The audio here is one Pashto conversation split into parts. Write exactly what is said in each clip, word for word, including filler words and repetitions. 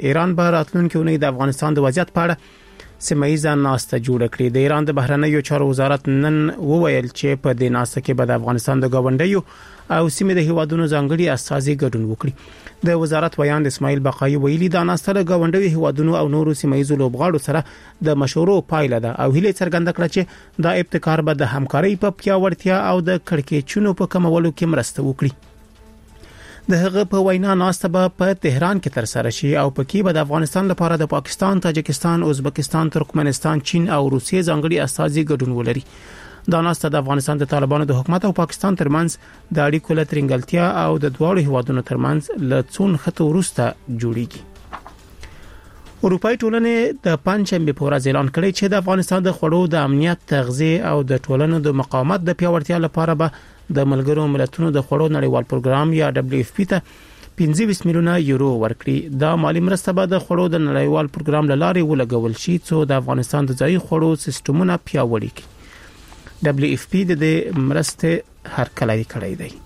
ایران به راتلونکي اونۍ د افغانستان د وضعیت په اړه سیمایي ناسته جوړ کړې. د ایران د بهرنیو چارو وزارت نن وویل چې په دې ناسته کې به د افغانستان د گاونډیو او سیمې د هیوادونو ځانګړي استازي ګډون وکړي. د وزارت ویان اسماعیل بقایي ویلي دا ناسته د گاونډیو هیوادونو او نورو سیمایي لوبغاړو سره د مشورو پایله ده او هیله څرګنده کړه چې دا ابتکار به د همکارۍ په پیاوړتیا او د کړکېچونو په کمولو کې مرسته وکړي. د هغه په وینا ناسته به په تهران کې تر سره شي او پکې به د افغانستان لپاره د پاکستان، تاجکستان، ازبکستان، ترکمنستان، چین او روسیې ځانګړي استازي ګډون ولري. دا ناسته د افغانستان د طالبانو د حکومت او پاکستان ترمنځ د اړیکو له ترنګلتیا او د دواړو هیوادونو ترمنځ له څون خطو وروسته جوړیږي. اروپای ټولنې د پنځمې په ورځ اعلان کړی چې د افغانستان د خوړو د امنیت، تغذیه او د ټولنو د مقاومت د پیاوړتیا لپاره به د ملګرو ملتونو د خوړو نړیوال پروګرام یا دبليو اف پی ته پنځه ویشت میلیونه یورو ورکړي. دا مالی مرسته به د خوړو د نړیوال پروګرام لارې ولګول شي چې د افغانستان د ځای خوړو سیستمونه پیاوړي کړي. دبليو اف پی د دې مرسته هرکلی کړی دی.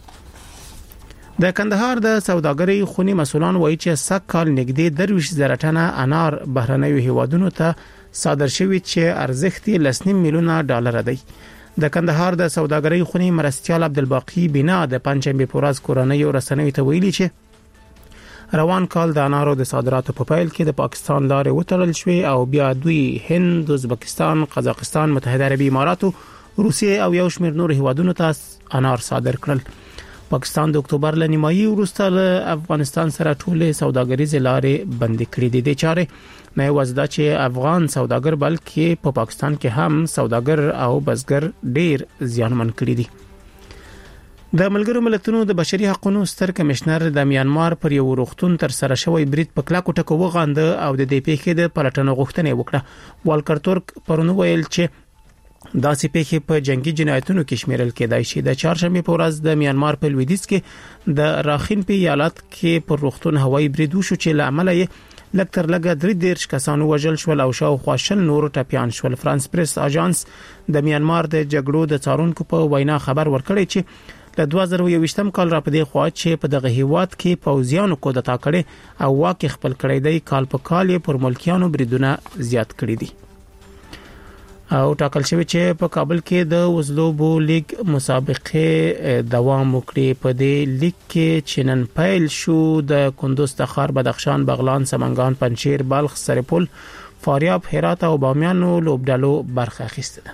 د کندهار د سوداګرۍ خونی مسولان وایي چې سږ کال نږدې درویش زره ټنه انار بهرنیو هیوادونو ته صادر شوی چې ارزښت یې لسنیم میلیونه ډالر دی. د کندهار د سوداګرۍ خونی مرستیال عبدالباقی بنا د پنځمې په ورځ کورنۍ او رسنیو ته ویلي چې روان کال د انارو د صادراتو په پیل کې د پاکستان لارې وتړل شوې او بیا دوی هند، ازبکستان، قزاقستان، متحده عربي امارات، روسیې او یو شمېر نور هیوادونو ته انار صادر کړل. پاکستان د اکتوبر ل نیمایي وروسته له افغانستان سره ټولې سوداګریزې لارې بندې کړې دي. د چارې نه وځدا چې افغان سوداګر بلکې په پاکستان کې هم سوداګر او بزګر ډیر زیانمن کړي دي. د ملګرو ملتونو د بشري حقوقو ستر کمشنر د میانمار پر یو روغتون تر سره شوی برید په کلاکو ټکو وغانده او د دې پیښې د پلټنو غوښتنه وکړه. والکر تورک پرونی ویل چې دا سپېخې په جنگي جنایتونو کې شمیرل کېدای شي. د چهارشنبه په ورځ د میانمار په لویدیځ کې د راخین په ایالت کې پر روغتون هوایي برید وشو چې له امله یې لکتر لګه درې دیرش کسانو وژل شول او شاوخوا شل نور ټپيان شول. فرانس پریس اژانس د میانمار د جګړو د څارونکو په وینا خبر ورکړی چې له دوه زره یوویشتم کال را پدې خوا چې په دغه هیواد کې پوځیانو کودتا کړي او واکه خپل کړی دی، کال په کال یې پر ملکیانو بریدونه زیات کړي دي. او ټاکل شوی چې په کابل کې د وزلوبو لیگ مسابقه دوام وکړي. په دې لیگ کې چنن پیل شو د کندوز، تخار، بدخشان، بغلان، سمنګان، پنجشیر، بلخ، سرپل، فاریاب، هرات او بامیانو لوبډالو برخه اخیسته ده.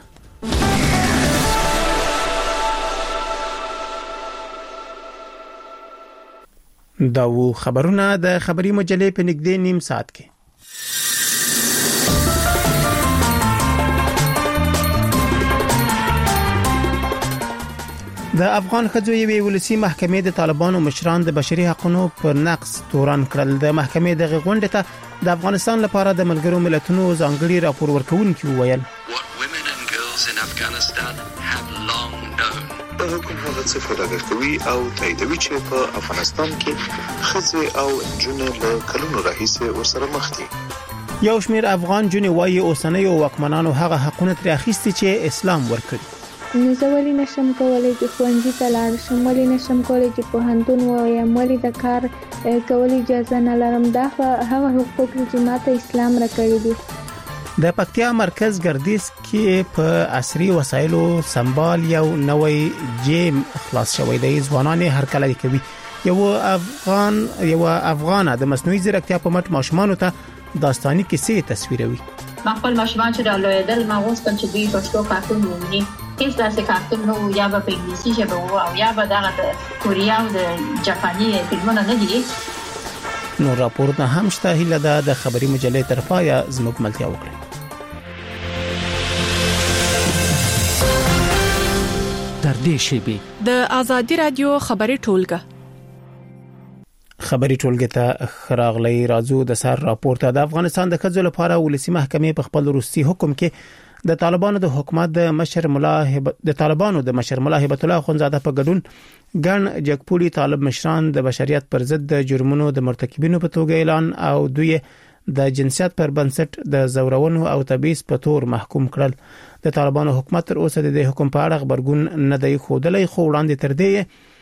دا و خبرونه د خبري مجلې په نږدې نیم ساعت کې. د افغان ښځو یوې ولسی محکمې د طالبانو مشران د بشري حقوقو پر نقض تورن کړل. د محکمې د غونډې ته د افغانستان لپاره د ملګرو ملتونو ځانګړي راپور ورکوونکي وویل د حکومت هغه څه فراغ کوي او تاییدوي چې په افغانستان کې ښځې او نجونې له کلونو راهیسې ورسره مخ دي. یو شمېر افغان جنې وايي اوسنیو واکمنانو هغه حقونه ترې اخیستي چې اسلام ورکړي. نو زه ولې نشم کولای چې ښوونځي ته لاړ شم، ولې نشم کولای چې پوهنتون ووایم، ولې د کار کولو اجازه نه لرم؟ دا هغه حقوق چې ماته اسلام راکړي دي. د پکتیا مرکز ګردیز کې په عصري وسایلو سنبال یو نوې جیم خلاص شوی دی. ځوانان هر کله کوي. یو افغان یو افغانه د مصنوعي ځیرکتیا په مټ ماشومانو ته داستاني کیسې تصویروي. ما خپل ماشومان چې د لویدل ما غوښتل چې دوی پښتو کارتون وویني. هیڅ داسې کارتون نه و، یا به په انګلیسي ژبه و او یا به دغه د کوریا او د جاپاني فلمونه نه دي. نو راپور نه هم شته. هیله ده د خبري مجلې طرفه یا زموږ ملتیا وکړي. تر دې شیبې د آزادي رادیو خبري ټولګه خبري ټولګه ته خراغلی راځو. د سر راپورته د افغانستان د ښځو لپاره ولسی محکمې په خپل روسي حکم کې د طالبانو د حکومت د مشر ملا د طالبانو د مشر ملا هبت الله خونزاده په ګډون ګڼ جګپوړي طالب مشران د بشریت پر ضد د جرمونو د مرتکبینو په توګه اعلان او دوی د جنسیت پر بنسټ د زورونو او تبعیض په تور محکوم کړل. د طالبانو حکومت تر اوسه د حکم په اړه خبرګون نه دی ښودلی، خو وړاندې تر دې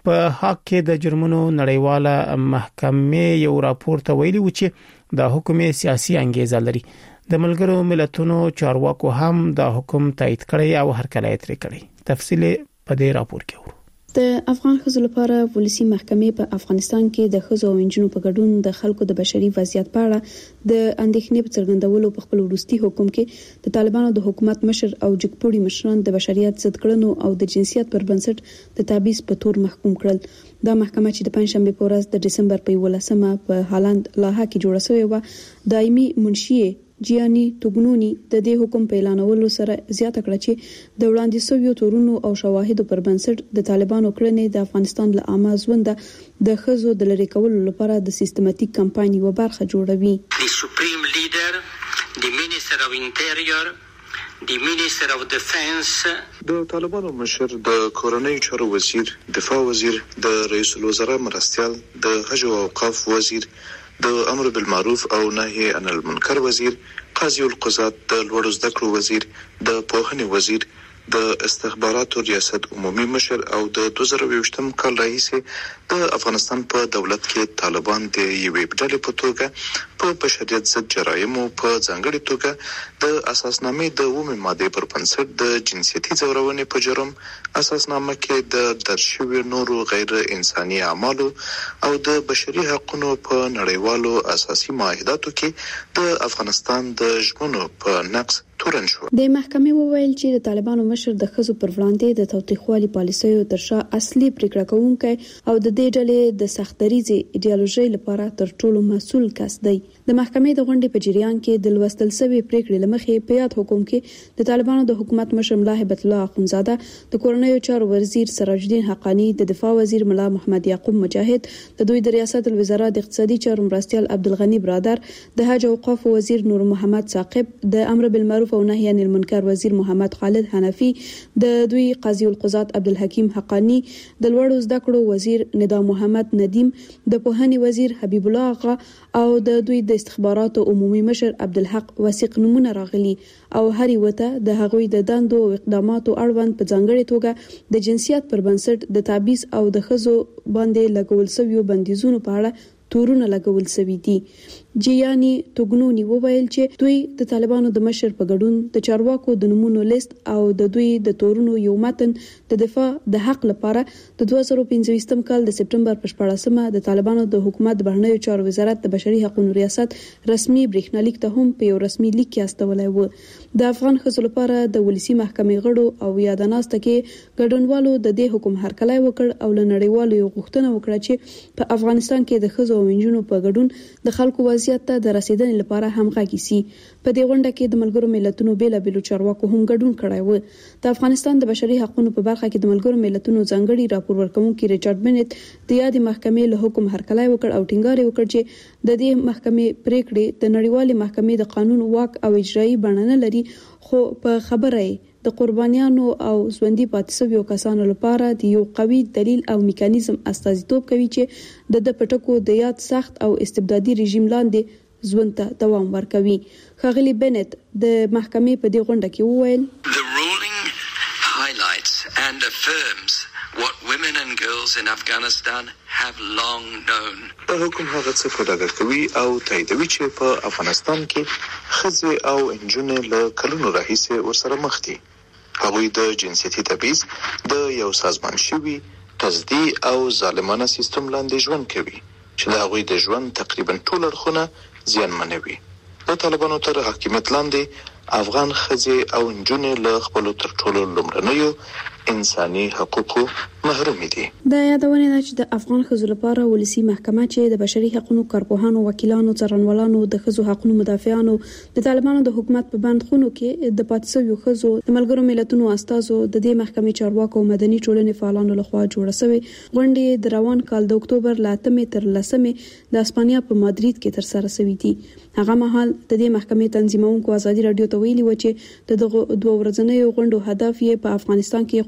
په حق کې د جرمونو نړیواله محکمې یو راپور ته ویلي و چې د حکم سیاسي انګیزه لري. د ملګرو ملتونو چارواکو هم د حکم تایید کړی او هرکلی ترې کړی. تفصیل په دې راپور کې ورو. د افغان ښځو لپاره پولیسي محکمې په افغانستان کې د ښځو او نجونو په ګډون د خلکو د بشري وضعیت په اړه د اندېښنې په څرګندولو په خپل وروستي حکم کې د طالبانو د حکومت مشر او جګپوړي مشران د بشریت ضد کړنو او د جنسیت پر بنسټ د تابعیض په تور محکوم کړل. دا محکمه چې د پنځشنبه په ورځ د دسمبر په یولسمه په هالند لاهه کې جوړه شوې و، دایمي منشي جیانی توګنونی د دې حکم په اعلانولو سره زیاته کړه چې د وړاندې شویو تورونو او شواهدو پر بنسټ د طالبانو کړنې د افغانستان له عامه ژوند د ښځو د لری کولو لپاره د سیستماتیک کمپاین یو برخه جوړوي. The Supreme Leader, the Minister of Interior, the Minister of Defense، د طالبانو مشر، د کورنۍ چارو وزیر، دفاع وزیر، د رئیس الوزرا مرستیال، د حج او اوقاف وزیر، د امر بالمعروف او نهي عن المنکر وزیر، قاضي القضات، د لوړو زده کړو وزیر، د پوهنې وزیر، د استخباراتو ریاست عمومي مشر او د دوه زره یوویشتم کال راهیسې د افغانستان په دولت کې طالبان د یوې ډلې په توګه په بشریت ضد جرایمو په ځانګړي توګه د اساسنامې د اوومې ماده پر بنسټ د جنسیتي ځورونې په جرم، اساسنامه کې د درج شویو نورو غیر انساني اعمالو او د بشري حقوقو په نړیوالو اساسي معاهداتو کې د افغانستان د ژمنو په نقض تورن شو. د محکمې وویل چې د طالبانو مشر د ښځو پر وړاندې د تاوتریخوالي پالیسیو تر شا اصلي پریکړه کوونکی او د دې ډلې د سختدریزي ایډیالوژي لپاره تر ټولو مسؤل کس دی. د محکمې د غونډې په جریان کې د لوستل شوی پریکړې لمخې په یاد حکم کې د طالبانو د حکومت مشر ملا هیبت الله اخونزاده، د کورنیو چارو وزیر سراج الدین حقانی، د دفاع وزیر ملا محمد یعقوب مجاهد، د دوی د ریاست الوزرا د اقتصادي چارو مرستیال عبدالغنی برادر، د حج او اوقاف وزیر نور محمد ثاقب، د امر بالمعروف او نهي عن المنکر وزیر محمد خالد حنفي، د دوی قاضي القضات عبدالحکیم حقانی، د لوړو زده کړو وزیر ندا محمد ندیم، د پوهنې وزیر حبیب الله آغا او د دوی د استخباراتو عمومي مشر عبدالحق وثیق نمونه راغلي او هر وته د هغوی د دندو او اقداماتو اړوند په ځانګړي توګه د جنسیت پر بنسټ د تابعیض او د ښځو باندې لګول شویو بندیزونو په اړه تورونه لګول شوي دي. جیانی توګنونی وویل چې دوی د طالبانو د مشر په ګډون د چارواکو د نمونو لیست او د دوی د تورونو یو متن د دفاع د حق لپاره د دوه زره پنځويشتم کال د سپټمبر په شپاړسمه د طالبانو د حکومت د بهرنیو چارو وزارت د بشري حقوقو ریاست رسمي برېښنالیک ته هم په یو رسمي لیک کې استولای و. د افغان ښځو لپاره د ولسی محکمې غړو او یادناسته کې ګډونوالو د دې حکم هرکلی وکړ او له نړیوالو یو غوښتنه وکړه چې په افغانستان کې د ښځو او نجونو په ګډون د خلکو وضعیت ته د رسیدنې لپاره همغږي سي. په دې غونډه کې د ملګرو ملتونو بیلابېلو چارواکو هم ګډون کړی و. د افغانستان د بشري حقوقو په برخه کې د ملګرو ملتونو ځانګړي راپور ورکونکي ریچارډ بنت د یادې محکمې له حکم هرکلی وکړ او ټینګار وکړ چې د دې محکمې پریکړې د نړیوالې محکمې د قانون واک او اجرایي بڼه نه لري، خو په خبره د قربانیانو او ژوندۍ پاتې شویو کسانو لپاره د یو قوي دلیل او میکانیزم استازیتوب کوي چې د د پټکو د یاد سخت او استبدادي رژیم لاندې ژوند ته دوام ورکوي. ښاغلي بنت د محکمې په دې غونډه کې وویل: The ruling highlights and affirms what women and girls in Afghanistan have long known. په حکم هغه څه په ډاګه کوي او تاییدوي چې په افغانستان کې ښځې او نجونې له کلونو راهیسې ورسره مخ دي. هغوی د جنسیتي تبعیض د یو سازمان شوي تصدي او ظالمانه سیستم لاندې ژوند کوي چې د هغوی د ژوند تقریبا ټول اړخونه زیانمنوي. د طالبانو تر حاکمیت لاندې افغان ښځې او نجونې له خپلو تر ټولو لومړنیو انساني حقوقو محرومې دي. دا یادونه ده چې د افغان ښځو لپاره ولسی محکمه چې د بشري حقوقو کارپوهانو، وکیلانو، څارنوالانو، د ښځو حقوقو مدافعانو، د طالبانو د حکومت په بندخونو کې د پاتې شویو ښځو د ملګرو ملتونو استازو، د دې محکمې چارواکو او مدني ټولنې فعالانو لخوا جوړه شوې غونډې د روان کال د اکتوبر له اتمې تر لسمې د اسپانیا په مادرید کې تر سره شوې دي. هغه مهال د دې محکمې تنظیمونکو ازادي رادیو ته ویلي و چې د دغه دوه ورځنیو غونډو هدف یې په افغانستان کې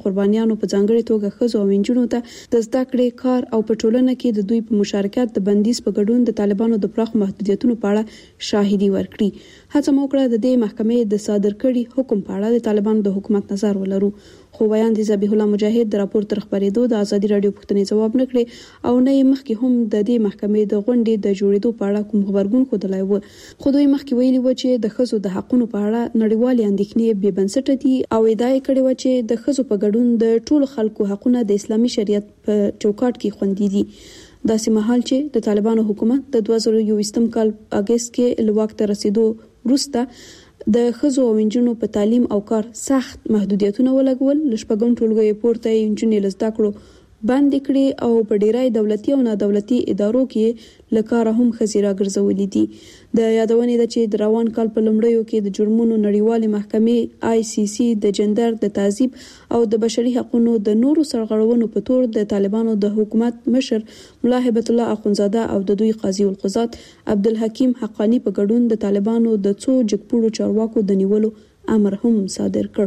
قربانیانو په ځانګړي توګه ښځو او نجونو ته د زده کړې، کار او په ټولنه کې د دوی په مشارکت د بندیز په ګډون د طالبانو د پراخ محدودیتونو په اړه شاهدي ورکړي. هڅه مو کړه د دې محکمې د صادر کړي حکم په اړه د طالبانو د حکومت نظر ولرو، خو بیان د ذبیح الله مجاهد د راپور تر خبرېدو د ازادي رادیو پوښتنې ځواب نه کړې او نه یې مخکې هم د دې محکمې د غونډې د جوړېدو په اړه کوم خبرګون ښودلی و. خو دوی مخکې ویلي و چې د ښځو د حقونو په اړه نړیوالې اندېښنې بې بنسټه دي او ادعا یې کړې وه چې د ښځو په ګډون د ټولو خلکو حقونه د اسلامي شریعت په چوکاټ کې خوندي دي. داسې مهال چې د طالبانو حکومت د دوه زره یوویشتم کال اګست کې له واک ته رسېدو وروسته د ښځو او نجونو په تعلیم او کار سخت محدودیتونه ولګول، له شپږم ټولګي پورته یې نجونې له زده کړو بندې کړې او په ډیری دولتي او نادولتي ادارو کې له کاره هم ښځې راګرځولې دي. د یادونې ده چې د روان کال په لومړیو کې د جرمونو نړیوالې محکمې آی سی سی د جندر د تعذیب او د بشري حقوقو د نورو سرغړونو په تور د طالبانو د حکومت مشر ملا هبت الله اخونزاده او د دوی قاضي القضات عبدالحکیم حقانی په ګډون د طالبانو د څو جګپوړو چارواکو د نیولو امر هم صادر کړ.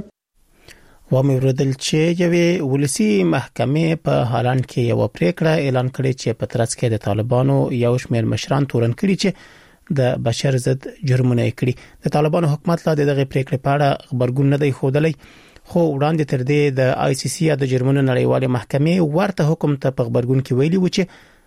و مې ورېدل چې یوې ولسی محکمې په هالند کې یو پریکړه اعلان کړې چې په ترڅ کې د طالبانو یو شمېر مشران تورن کړي چې د بشر ضد جرمونه کړي. د طالبانو حکومت لا دغه پریکړې په اړه خبرګون نه دی ښودلی، خو وړاندې تر دې د آی سی سی د جرمونو نړیوالې محکمې ورته حکم ته په خبرګون کې ویلي و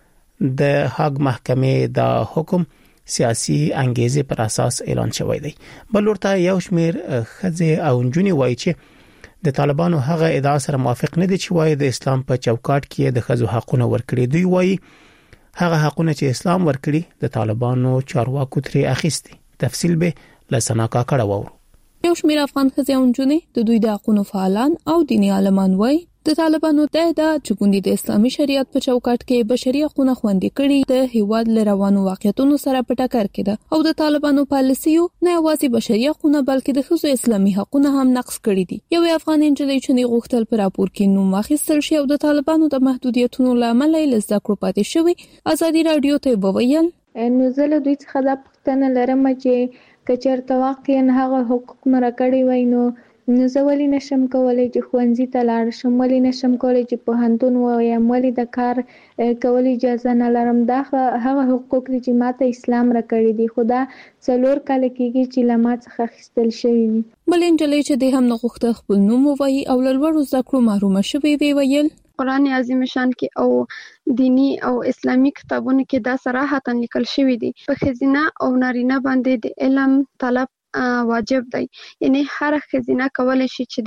چې د هاګ محکمې دا حکم سیاسي انګیزې پر اساس اعلان شوی دی. بل ورته یو شمېر ښځې او نجونې وایي چې د طالبانو هغه ادعا سره موافق نه دي چې وایي د اسلام په چوکاټ کې د ښځو حقونه ورکړي. دوی وایي هغه حقونه چې اسلام ورکړي د طالبانو چارواکو ترې اخیستي. تفصیل به لسنا کاکړه وورو. یو شمېر افغان ښځې او نجونې د دوی د حقونو فعالان او دیني عالمان وایي د طالبانو د ادعا چې ګوندې د اسلامي شریعت په چوکاټ کې بشري حقوقونه خوندي کړي د هیواد له روانو واقعیتونو سره په ټکر کې ده او د طالبانو پالیسیو نه یوازې بشري حقوقونه بلکې د ښځو اسلامي حقوقونه هم نقض کړي دي. یو افغان نجلۍ چې غوښتل پر راپور کې نوم واخیستل شي او د طالبانو د محدودیتونو لامل یې له زده کړو پاتې شوی ازادي رادیو ته وویل نو زه له دوی څخه دا پوښتنه لرم چې که چېرته واقعا هغه حقوق مراعات کړي وای نو نو زه ولې نشم کولی چې ښوونځي ته لاړ شم، ولې نشم کولی چې پوهنتون ووایم، ولې د کار کولو اجازه نه لرم. دا هغه حقوق دي چې ماته اسلام راکړي دي، خو دا څلور کاله کېږي چې له ما څخه اخیستل شوي دي. بل نجلۍ چې د هم نه غوښته خپل نوم ووایي او له لوړو زده کړو محرومه شوې وی ویل قرآن عظیم شان کې او دینی او اسلامی کتابونو کې دا صراحتاً لیکل شوی دي په ښځینه او نارینه باندې د علم طلب واجب دی. یعنی هر ښځینه کولی شي چې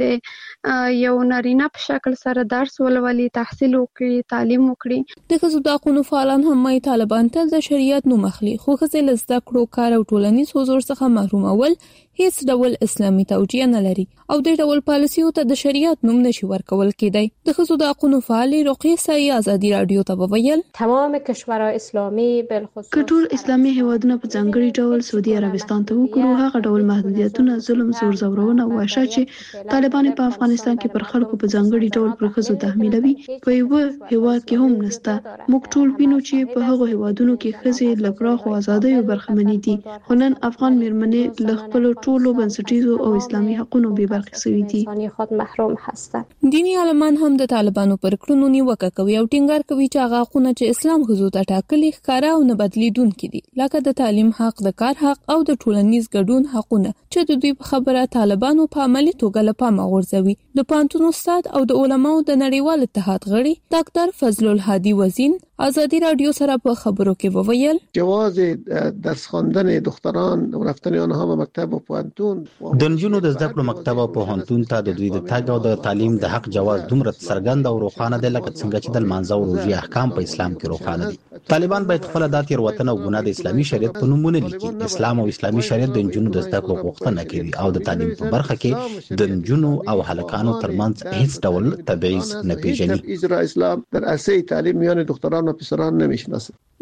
د یو نارینه په شکل سره درس ولولي، تحصیل وکړي، تعلیم وکړي. د ښځو د حقونو فعالان هم وايي طالبان تل د شریعت نوم اخلي، خو ښځې له زده کړو، کار او ټولنیز حضور څخه محرومول هیڅ ډول اسلامي توجیه نه لري او د ډول پالیسیو ته د شریعت نوم نشي ورکول کېدای. د ښځو د حقونو فعالې رقیه سایي ازادي رادیو ته وویل تمام کشورهای اسلامی بالخصوص کټول اسلامي هیوادونه په ځانګړي ډول سعودي عربستان ته وګورو هغه ډول محدودیتونه، ظلم، زور زورونه او وحشت چې طالبان په افغانستان کې پر خلکو په ځانګړي ډول پر ښځو تحمیلوي په یو هیواد کې هم نشته. موږ ټول وینو چې په هغو هیوادونو کې ښځې له پراخو ازادیو برخمنې دي، خو نن افغان میرمنې له خپل ټولو بنسټیزو او اسلامي حقوقو بې برخې شوي دي. خود محروم هستند. دینی عالمان هم د طالبانو پر کړنو نیوکه کوي او ټینګار کوي چې هغه حقوقونه چې اسلام ښځو ته ټاکلي ښکاره او نه بدلیدونکي دي، لکه د تعلیم حق، د کار حق او د ټولنیز ګډون حقونه چې د دوی په خبره طالبانو په عملي توګه له پامه غورځوي. د پوهنتون استاد او د علماو د نړیوال اتحاد غړي ډاکټر فضل الهادي وزین ازادي رادیو سره په خبرو کې وویل جواز درس خواندن دختران او رفتن آنها به مکتب و پوهنتون د نجونو د زده کړو مکتب او پوهنتون ته د دوی د تګ او د تعلیم د حق جواز دومره څرګند او روښانه دی لکه څنګه چې د لمانځه او روژې احکام په اسلام کې روښانه دي. طالبان باید خپل د تېروتنه او ګناه د اسلامي شریعت په نوم ونه لیکي. اسلام او اسلامي شریعت د نجونو د زده کړو غوښتنه کوي او د تعلیم په برخه کې د نجونو او هلکانو ترمنځ هیڅ ډول تبعیض نه پیژني. اسلام در اساس تعلیم میان دختران و پسران نمیشناسه.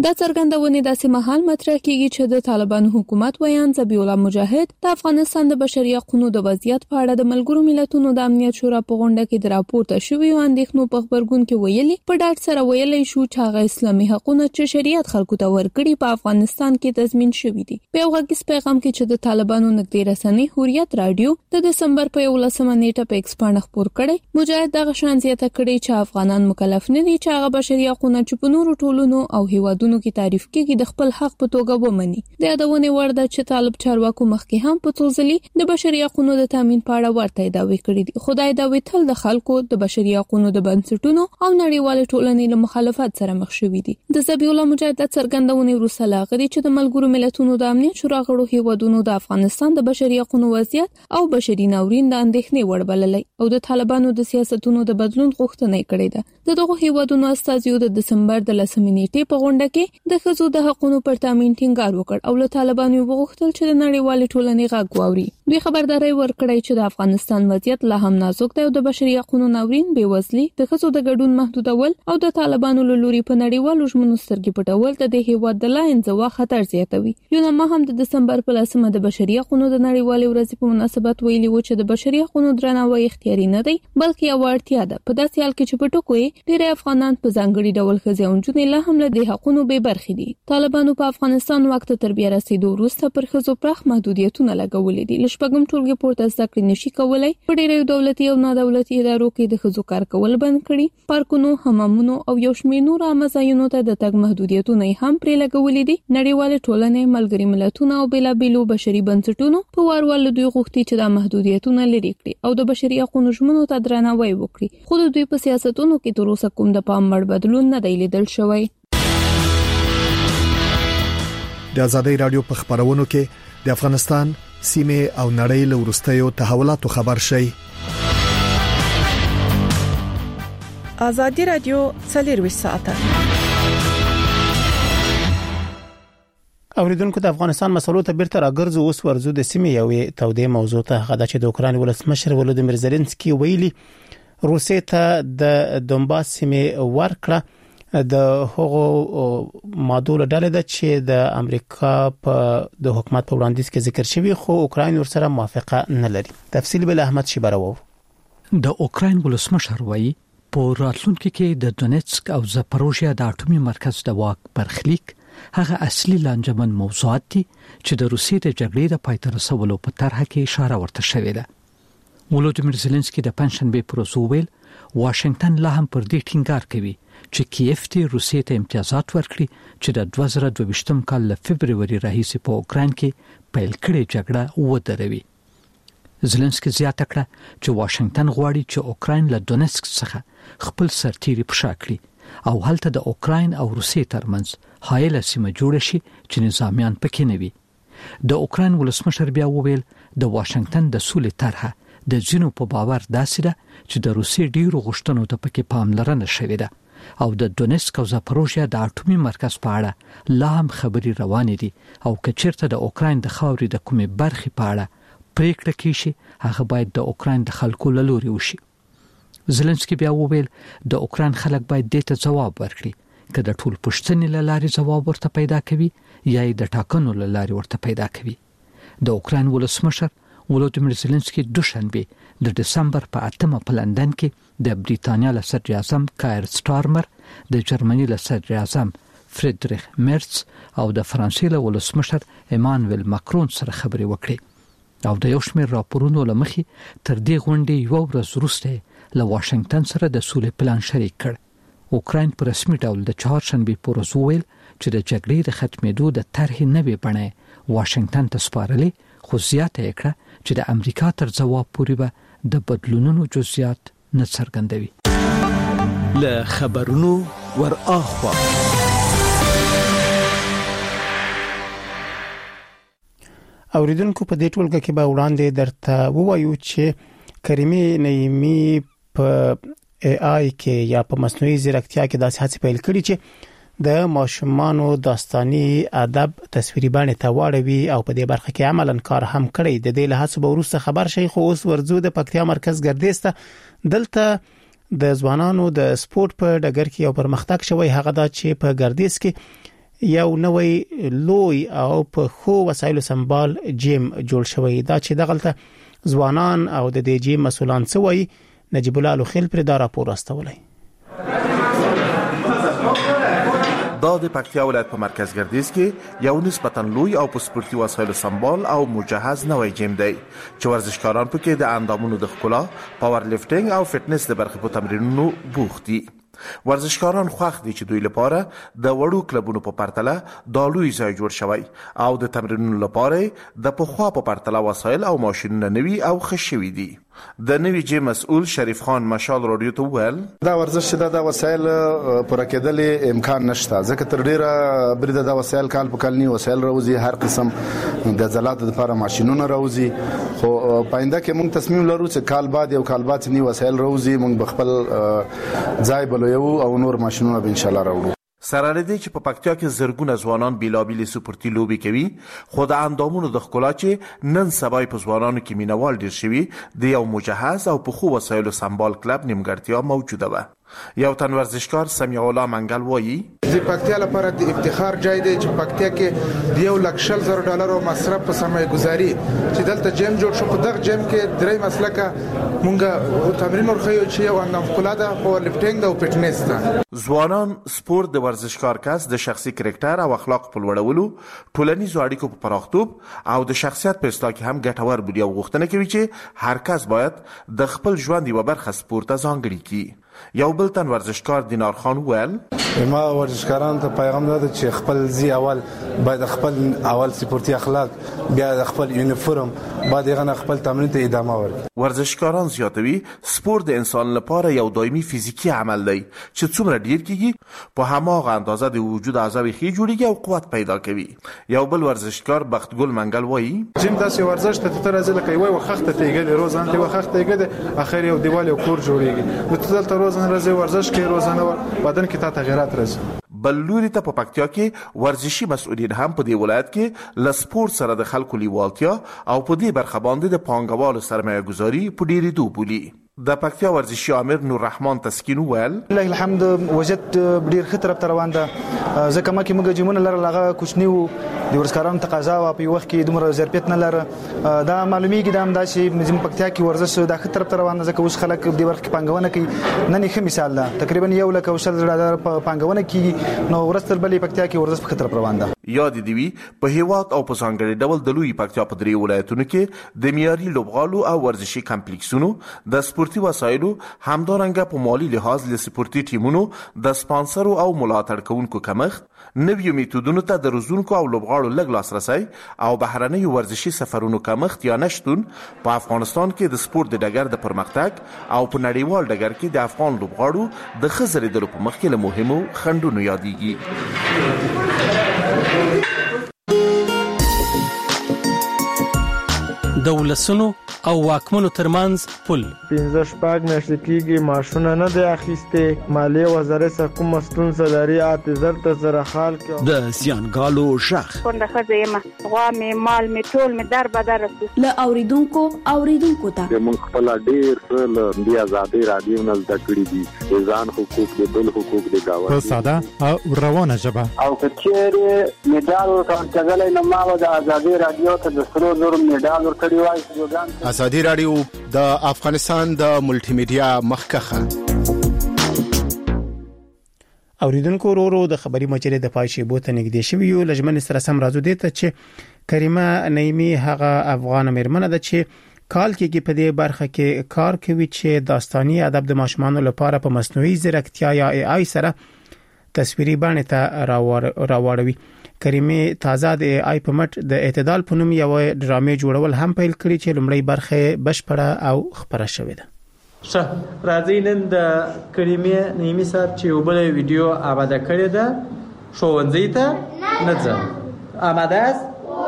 دا څرګندونه داسې مهال مطرح کیږي چې د طالبانو حکومت ویان ذبیح الله مجاهد د افغانستان د بشري حقوقو د وضعیت په اړه د ملګرو ملتونو د امنیت شورا په غونډه کې د راپورته شوی اندېښنو په خبرګون کې ویلي په ډاډ سره ویلي شو چې هغه اسلامي حقوقونه چې شریعت خلکو ته ورکړي په افغانستان کې تضمین شوی دي. په یو غږیز پیغام کې چې د طالبانو نږدې رسنۍ هوریت رادیو د دسمبر په یولسمه نیټه په ایکس باندې خبر کړي، مجاهد دغه شان زیاته کړي چې افغانان مکلف نه دي چې هغه بشري حقوقونه چې په نورو ټولنو او هیوادونو کې تعریف کیږي د خپل حق په توګه ومني. د یادونه وړ ده چې طالب چارواکو مخکې هم په څوزلي د بشري حقوقو د تامین په اړه ورته دعوی کړې دي. خدای دا ویل د خلکو د بشري حقوقو د بنسټونو او نړیوال ټولنې له مخالفت سره مخ شوې دي. د ذبیح الله مجاهد څرګندونه وروسته لاغري چې د ملګرو ملتونو د امنیت شورا غړو هیوادونو د افغانستان د بشري حقوقو وضعیت او بشري ناورین د اندېښنې وړ بللای او د طالبانو د سیاستونو د بدلون غوښتنه کړې ده. د دغه هیوادونو استازیو د دسمبر د لسمې نیټې په غونډه کې د ښځو د حقوقو پر تامین ټینګار وکړ او له طالبانو وغوښتل چې د نړیوال ټولنې غږ واوري. دوی خبرداري ورکړی چې د افغانستان وضعیت لا هم نازک دی او د بشري حقوقو ناورین، بېوزلي، د ښځو د ګډون محدودول او د طالبانو له لوري په نړیوالو ژمنو سترګې پټول د دې هیواد د لا انزوا خطر زیاتوي. یونما هم د دسمبر په لسمه د بشري حقوقو د نړیوالې ورځې په مناسبت ویلي و چې د بشري حقوقو درناوی اختیاري نه دی بلکې یو اړتیا ده. په داسې حال کې چې په ټکو یې ډېر افغانان په ځانګړي ډول ښځې او نجونې لا هم له دې حقوقو بې برخې دي. طالبانو په افغانستان وخت تر بیا رسیدو وروسته پر ښځو پراخ محدودیتونه لګولي دي. له شپږم ټولګي پورته زده کړې نشي کولای. په ډېرو دولتي او نادولتي ادارو کې د ښځو کار کول بند کړي. پارکونو، حمامونو او یو شمېر نور عامه ځایونو ته د تګ محدودیتونه هم پرې لګولي دي. نړیوال ټولنې، ملګري ملتونه او بېلابېلو بشري بنسټونو په وار-وار دوی غوښتي چې دا محدودیتونه لرې کړي او د بشري حقوقو ژمنو ته درناوی وکړي. خو د دوی په سیاستونو کې تر اوسه کوم د پام وړ بدلون نه دی لیدل شوی. د ازادۍ رادیو په خبرونو کې د افغانستان سیمه او نړۍ له ورستیو تحولاتو خبر شي. ازادي رادیو څلور ساعته. اوریدونکو د افغانستان مسلو ته بیرته راګرځو. اوس ورزو د سیمې یوې تودې موضوع ته غدا چې د اوکران ولسمشر ولودیمیر زيلنسکي ویلي روسیې ته د دونباس سیمه ورکړه د هغو ماډول ډلې ده چې د امریکا په د حکومت په وړاندیز کې ذکر شوی خو اوکران ورسره موافقه نه لري. تفصیل بل احمد شیبرو. د اوکران ولسمشر وایي په راتلونکي کې د دونیتسک او زاپروژیا د اټومي مرکز د واک برخلیک هغه اصلي لانجمن موضوعات دي چې د روسیې د جګړې د پای ته رسولو په طرحه کې اشاره ورته شوې ده. ولودیمیر زيلنسکي د پنځشنبه پر ورځ ویل واشنگټن لا هم پر دې ټینګار کوي چې کیف ته روسیې ته امتیازات ورکړي چې د دوه زره دوه کال له فبرवरी راهیسې په اوکران کې پیل کړې جګړه ودروي. زيلنسکي زیاته کړه چې واشنگټن غواړي چې اوکران له دونیتسک څخه خپل سرتیري پښا کړي او هلته د اوکران او روسیې ترمنځ حایله سیمه جوړه شي چې نظامیان پکې نه وي. د اوکران ولسمشر بیا وویل د واشنگټن د سولې طرحه د جنو په باور داسې ده چې د روسیې ډیرو غوښتنو ته پکې پاملرنه شوې ده او د دونیتسک او زاپروژیا د اټومي مرکز په اړه لا هم خبري روانې دي او کچیرته د اوکران د خاورې د کومې برخې په اړه پریکړه کیږي هغه باید د اوکران د خلکو له لوري وشي. زيلنسکي بیا وویل د اوکران خلک باید دې ته ځواب ورکړي که د ټول پښتنې له لارې ځواب ورته پیدا کوي یا د ټاکنو له لارې ورته پیدا کوي. د اوکران ولسمشر ولودیمیر زيلنسکي دوشنبه د دسمبر په اتمه په لندن کې د بریتانیا له صدر اعظم کایر سټارمر، د جرمني له صدر اعظم فریدریخ مرتز او د فرانسې له ولسمشر ایمانوئل ماکرون سره خبرې وکړې او د یو شمېر راپورونو له مخې تر دې غونډې یو ورځ وروسته له واشنگټن سره د سولې پلان شریک کړ. اوکران په رسمي ډول د چهارشنبه په ورځ وویل چې د جګړې د ختمېدو د طرحې نوې بڼه واشنگټن ته سپارلې، خو زیاته یې کړه چې د امریکا تر ځواب پورې به د بدلونونو جزئیات نه څرګندوي. له خبرونو ور اخوا اوریدونکو په دې ټولګه کې به وړاندې درته ووایو چې کریمي نعیمي په ای آی کې یا په مصنوعي ځیرکتیا کې داسې هڅې پیل کړي چې د ماشومانو داستاني ادب تصویري باندې ته واړوي او په دې برخه کې عملاً کار هم کړی. د دې له هڅو به وروسته خبر شي. خو اوس ورزو د پکتیا مرکز ګردیسته دلته د ځوانانو د سپورت په ډګر کې یو پرمختګ شوی هغه دا چې په ګردیس کې یو نوې لوی او په خو وسایلو سمبال جیم جوړ شوی دا چې دغلته ځوانان او د دې جیم مسولان سوي نجیب الله لوخیل پر دا راپور استولای. دا د پکتیا ولایت په مرکز ګردیز کې یو نسبتا لوی او په سپورتي وسایلو سمبال او مجهز نوې جیم دی چې ورزشکاران پکې د اندامونو د ښکلا، پاور لیفټینګ او فټنس د برخې په تمرینونو بوخت دي. ورزشکاران خوښ دي چې دوی لپاره د وړو کلبونو په پرتله د لوی ځای جوړ شوی او د تمرینونو لپاره د پخوا په پرتله وسایل او ماشینونه نوي او ښه شوي دي. د نوی جیم مسؤل شریف خان مشال رادیو ته ویل دا ورزش چې دا د وسایل پر کېدل امکان نشته ځکه تر ډیره برید د وسایل کال په کال نی وسایل راوځي هر قسم د زلات لپاره ماشینونه راوځي خو پاینده کې موږ تصمیم لرو چې کال بعد یو کال بعد نی وسایل راوځي موږ بخپل ځای بلويو او نور ماشینونه ان شاء الله راوړو. سره لدی چې په پکتیا کې زرګونه ځوانان بیلابیل سپورتي لوبي کوي خو د اندامونو د ښکلا چې نن سبا په ځوانانو کې مینوال ډیر شوي د یو مجهز او په خو وسایلو سمبال کلب نیمګړتیا موجوده و. یو تن ورزشکار سمیع الله منګل وایي د پکتیا لپاره د افتخار جای دی چې پکتیا کې د یو لک شل زره ډالر مصرف په سرمایه گذاري چې دلته جیم جوړ شو. په دغه جیم کې درې مسلکه مونږه تمرین ورخیو چې یو اندام ښکلا ده، پاور لیفټینګ او فټنس ده. ځوانان سپورت د ورزشکار کس د شخصي کرکټر او اخلاق په لوړولو، ټولنیزو اړیکو په پراختوب او د شخصیت په اصلاح کې هم ګټور بولي او غوښتنه کوي چې هر کس باید د خپل ژوند یوه برخه سپورت ته ځانګړې کړي. یو بل تن ورزشکار دینار خان ویل ما ورزشکارانو ته پیغام ده چې خپل زی اول باید خپل اول سپورتي اخلاق بیا خپل یونیفورم باید غن خپل تمرین ته ادامه ورکړي. ورزشکاران زیاتوي سپورت د انسان لپاره یو دایمي فزیکی عمل دی چې څومره ډیر کیږي په هماغه اندازه د وجود اعضاء خي جوړیږي او قوت پیدا کوي. یو بل ورزشکار بختګل منګل وایي جیم داسې ورزش ته تر ازل کوي وای وخت ته یګل روزانه ته وخت ته یګل اخر یو دیوال یو کور جوړیږي نو ته روزانه راځي ورزش کوي روزانه بدن کې تا تغیرات راځي. بل لوري ته په پکتیا کې ورزشي مسؤلین هم په دې ولایت کې ل سپورت سره د خلکو لیوالتیا او په دې برخه باندې د پانګوالو سرمایه گذاري په ډیره دوه بولی. د پکتیا ورزشي امیر نور رحمان تسکین ویل لله الحمد وجد ډیر خطر په روان ده ځکه ما کې موږ جمونه لره لغه کوچنی وو د ورزشکارانو تقاضا او په وخت کې دومره ظرفیت نه لره دا معلومیږي د همدا شی مزم پکتیا کې ورزش د خطر په روان ده ځکه اوس خلک د ورخ پنګونه کوي نن ښه مثال ده تقریبا یو لک او شل ډالر پنګونه کوي نو ورستل بلې پکتیا کې ورزش په خطر په روان ده. یاد دی وی په هیواد او په ځانګړي ډول د لوی پکتیا په درې ولایتونو کې د معیاري لوبغالو او ورزشي کمپلیکسونو د سپورتي وسایلو همدارنګه په مالی لحاظ له سپورتي ټیمونو د سپانسرو او ملاتړ کوونکو کمښت، نویو میتودونو ته د روزونکو او لوبغاړو لږ لاسرسي او بهرنۍ ورزشي سفرونو کمښت یا نشتون په افغانستان کې د سپورت د ډګر د پرمختګ او په نړیوال ډګر کې د افغان لوبغاړو د خزر درو په مخ کې له مهمو خنډونو یادېږي. د ولسونو او واکمنو ترمنځ پل پنځه شپږ میاشتې کېږي معاشونه نه دی اخیستې مالیې وزارت څخه کومه ستونزه لري اته زر ته زره خال کې د زیانګالو شخ پنده ښځه یم غوا مې مال مې ټول مې در بدر له اوریدونکو اوریدونکو ته موږ خپل ډیر څه له دې آزادۍ رادیو نه زده کړي دي ځان حقوق د بل حقوق د گاونډي په ساده او روانه ژبه او کچېره میډال ورکړل نو ما د آزادۍ رادیو ته د سرو زر میډال ورکړی وای. ازادي رادیو د افغانستان د ملټي میډیا مخکخه اوریدونکو ورو د خبري مجلې د پای شیبو ته نږدې شوی یو لجمن سره سم راځو دي ته چې کریمه نعیمی هغه افغان مېرمنه ده چې کال کې په دې برخه کې کار کوي چې داستاني ادب د ماشومانو لپاره په مصنوعي ځیرکتیا یا ای آی سره تصویري بڼه ته راوړوي. کریمه تازه د ای آی په مټ د اعتدال په نوم یو ډرامې جوړول هم پیل کړی چې لومړی برخه بشپړه او خبره شوې ده. ښه راځي نن د کریمه نعیمی صاحب چې یو بل ویډیو آماده کړی ده ښوونځی ته نه ځم آماده است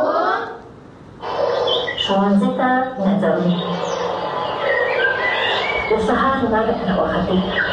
ښوونځی ته نه ځم د سهار لمر راوختی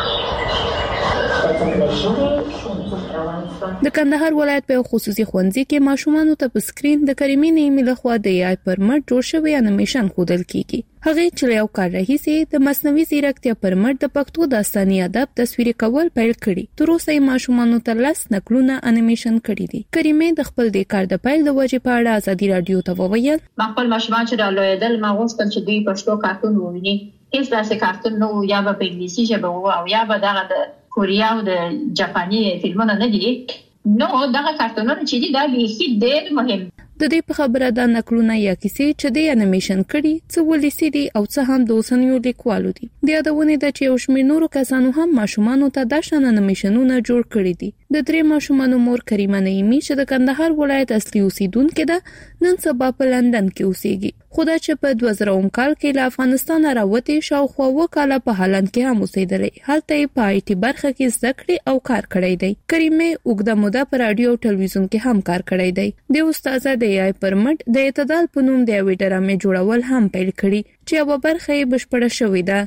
د کندهار ولایت په خصوصي ښوونځي کې ماشومانو ته په سکرین د کریمې نعیمی لخوا د ای آی پر مټ جوړ شوی انیمیشن ښودل کیږي. هغه چې یو کار راهیسي د مصنوعي ځیرکتیا پر مټ د پښتو داستاني ادب تصویري کول پیل کړي. تر اوسه یې ماشومانو ته لس نقلونه انیمیشن کړي دي. کریمه د خپل د کار د پیل د وجې په اړه ازادي رادیو ته وویل: ما خپل ماشومان چې د لویدل ما غوښتل چې دوی پښتو کارتون وویني. هیڅ داسې کارتون نو یا په انګلیسي ژبه وو او یا به دغه د کوریا او د جاپاني فلمونه نه دي. نو دغه کارتونونه چې دي دا به هیڅ ډېر مهم. د دې په خبره د نقلونه یا کیسې چې د انیمیشن کړي څه ولسی دي او څه هم د اوسنیو لیکوالو دي. د یادونه د چې یو شمېر نورو کسانو هم ماشومانو ته د شان انیمیشنونه جوړ کړي دي. د درې ماشومانو مور کریمه نعیمی چې د کندهار ولایت اصلي اوسیدونکې ده نن سبا په لندن کې اوسېږي. خو دا چې په دوه زره اووه کال کې له افغانستان راوتې شاوخوا اووه کاله په هالند کې هم اوسېدلې. هلته یې په آی ټي برخه کې زده کړې او کار کړی دی. کریمه اوږده موده په رادیو او ټلویزیون کې هم کار کړی دی. د استاد د ای پر مټ د اعتدال په نوم د یوې ډرامې جوړول هم پیل کړي چې یوه برخه یې بشپړه شوې ده.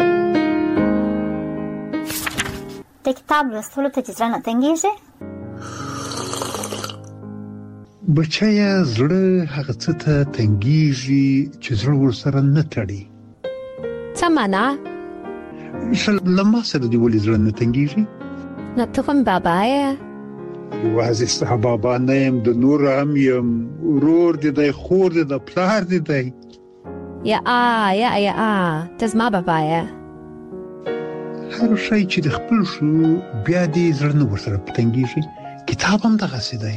د کتاب لوستلو ته چې زړه نه تنګېږي؟ بچیه زړه هغه څه ته تنګېږي چې زړه ورسره نه تړي. څه معنا؟ له ما سره دې ولې زړه نه تنګېږي؟ نو ته خو مې بابا یې. یوازې ستا بابا نه یم، د نور هم یم. ورور دې دی، خور دې ده، پلار دې دی. یا آ یا یا آ ته زما بابا یې. هر شی چې د خپل شو بیا دې زړه نه ورسره تنګېږي. کتاب هم دغسې دی.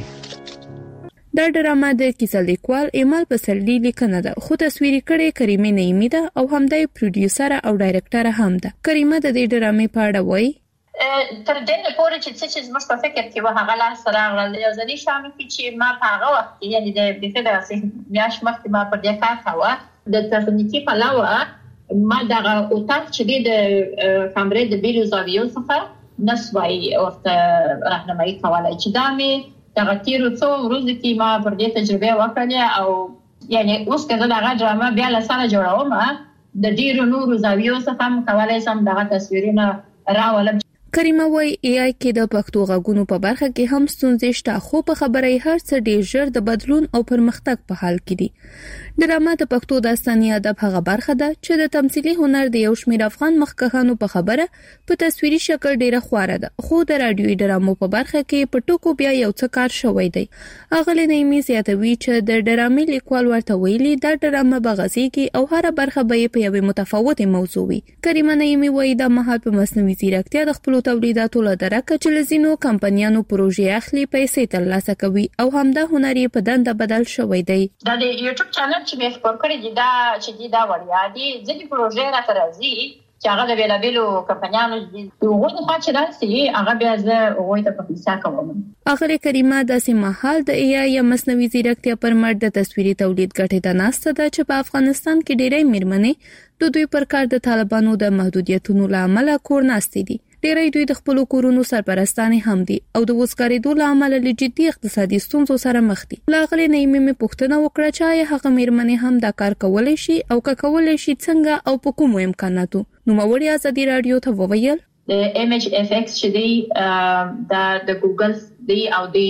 دا ډرامه د کیسه لیکوال ایمل پسرلی لیکنه ده، خو تصویري کړې کریمه نعیمی ده او همدای پروډیوسر او ډایرکټر هم ده. کریمه د دې ډرامې په اړه وایي: تر دې نه پورې چې څه چې زموږ په فکر کې و هغه لاس راغله. یو ځلې شامل کې چې ما په هغه وخت کې یعنې د بیخي داسې میاشت مخکې ما پر دې کار کاوه. د تخنیکي پلوه ما دغه اتاق چې دی د کامرې د بیلو زاویو څخه نسوای ورته راهنمایي کولی چې دا مې دغه تیرو څو ورځو کې ما پر دې تجربه وکړلې او یعنې اوس که زه دغه ډرامه بیا له سره جوړوم د ډېرو نورو زاویو څخه هم کولی شم دغه تصویرونه راولم. کریمه وای ای آی کې د پښتو غږونو په برخه کې هم ستونزې شته، خو په خبره یې هر څه ډېر ژر د بدلون او پرمختګ په حال کې دي. ډرامه د پښتو داستاني ادب هغه برخه ده چې د تمثیلي هنر د یو شمېر افغان مخکښانو په خبره په تصویري شکل ډېره خواره ده، خو د رادیوي ډرامو په برخه کې په ټکو بیا یو څه کار شوی دی. اغلې نعیمی زیاتوي چې د ډرامې لیکوال ورته ویلي دا ډرامه به غږیږي او هر برخه به یې په یوې متفاوتې موضوع وي. کریمه نعیمی وایي دا مهال په مصنوعي ځیرکتیا د خپلو تولیداتو له درکه چې له ځینو کمپنیانو پروژې اخلي پیسې ترلاسه کوي او همدا هنر یې په دنده بدل شوی دی. دا د یوټیوب چینل چې مې خپور کړی دی دا چې دی دا وړیا دي ځینې پروژې راته راځي چې هغه د بیلابیلو کمپنیانو دي. هغوی د خوا چې راسي هغه بیا زه هغوی ته په پیسه کوم. اخر کریمه داسې مهال د ای آی یا مصنوعي ځیرکتیا پر مټ د تصویري تولید ګټې ته ناسته ده چې په افغانستان کې ډېری میرمنې د دوی پر کار د طالبانو د محدودیتونو له امله کور ناستې دي. ډېری دوی د خپلو کورونو سرپرستانې هم دي او د وسکارېدو له امله له جدي اقتصادي ستونزو سره مخ دي. له هغې نعیمې مې پوښتنه وکړه چې آیا هغه میرمنې هم دا کار کولی شي او که کولی شي څنګه او په کومو امکاناتو. نوموړې ازادي رادیو ته وویل: د ایمیج اف ایکس چې دی دا د ګوګل دی او دی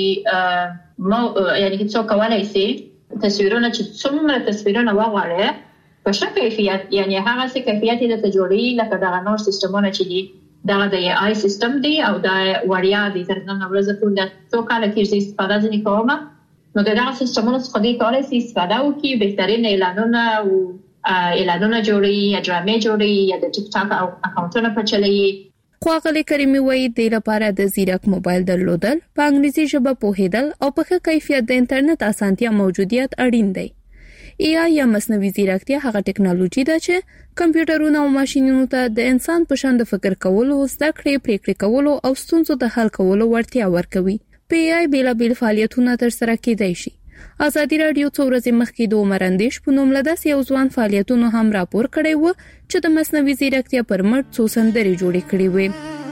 یعنی چې څوک کولی شي تصویرونه چې څومره تصویرونه وغواړي په ښه کیفیت یعنی هغه څه کیفیت یې درته جوړوي لکه دغه نور سیسټمونه چې دي دا د ای آی سیستم دی او دا وړیا دی. تر نن ورځې پورې د څو کاله کېږي استفاده ځینې کوم نو د دغه سیستمونو څخه دوی کولی شي استفاده وکړي، بهترین اعلانونه او اعلانونه جوړوي یا ډرامې جوړوي یا د ټیک ټاک اکاونټونه پچلوي. خو هغې کریمې وایي دې لپاره د ځیرک موبایل درلودل، په انګلیسي ژبه پوهېدل او په ښه کیفیت د انټرنیټ اسانتیا موجودیت اړین دی. ای آی یا مصنوعي ځیرکتیا هغه ټکنالوژي ده چې کمپیوټرونو او ماشینونو ته د انسان په شان د فکر کولو، زده کړې، پریکړې کولو او ستونزو د حل کولو وړتیا ورکوي. په ای آی بیلابیل فعالیتونه ترسره کېدای شي. ازادي رادیو څو ورځې مخکې د عمر اندیش په نوم له داسې یو ځوان فعالیتونو هم راپور کړی و چې د مصنوعي ځیرکتیا پر مټ څو سندرې جوړې کړې وې.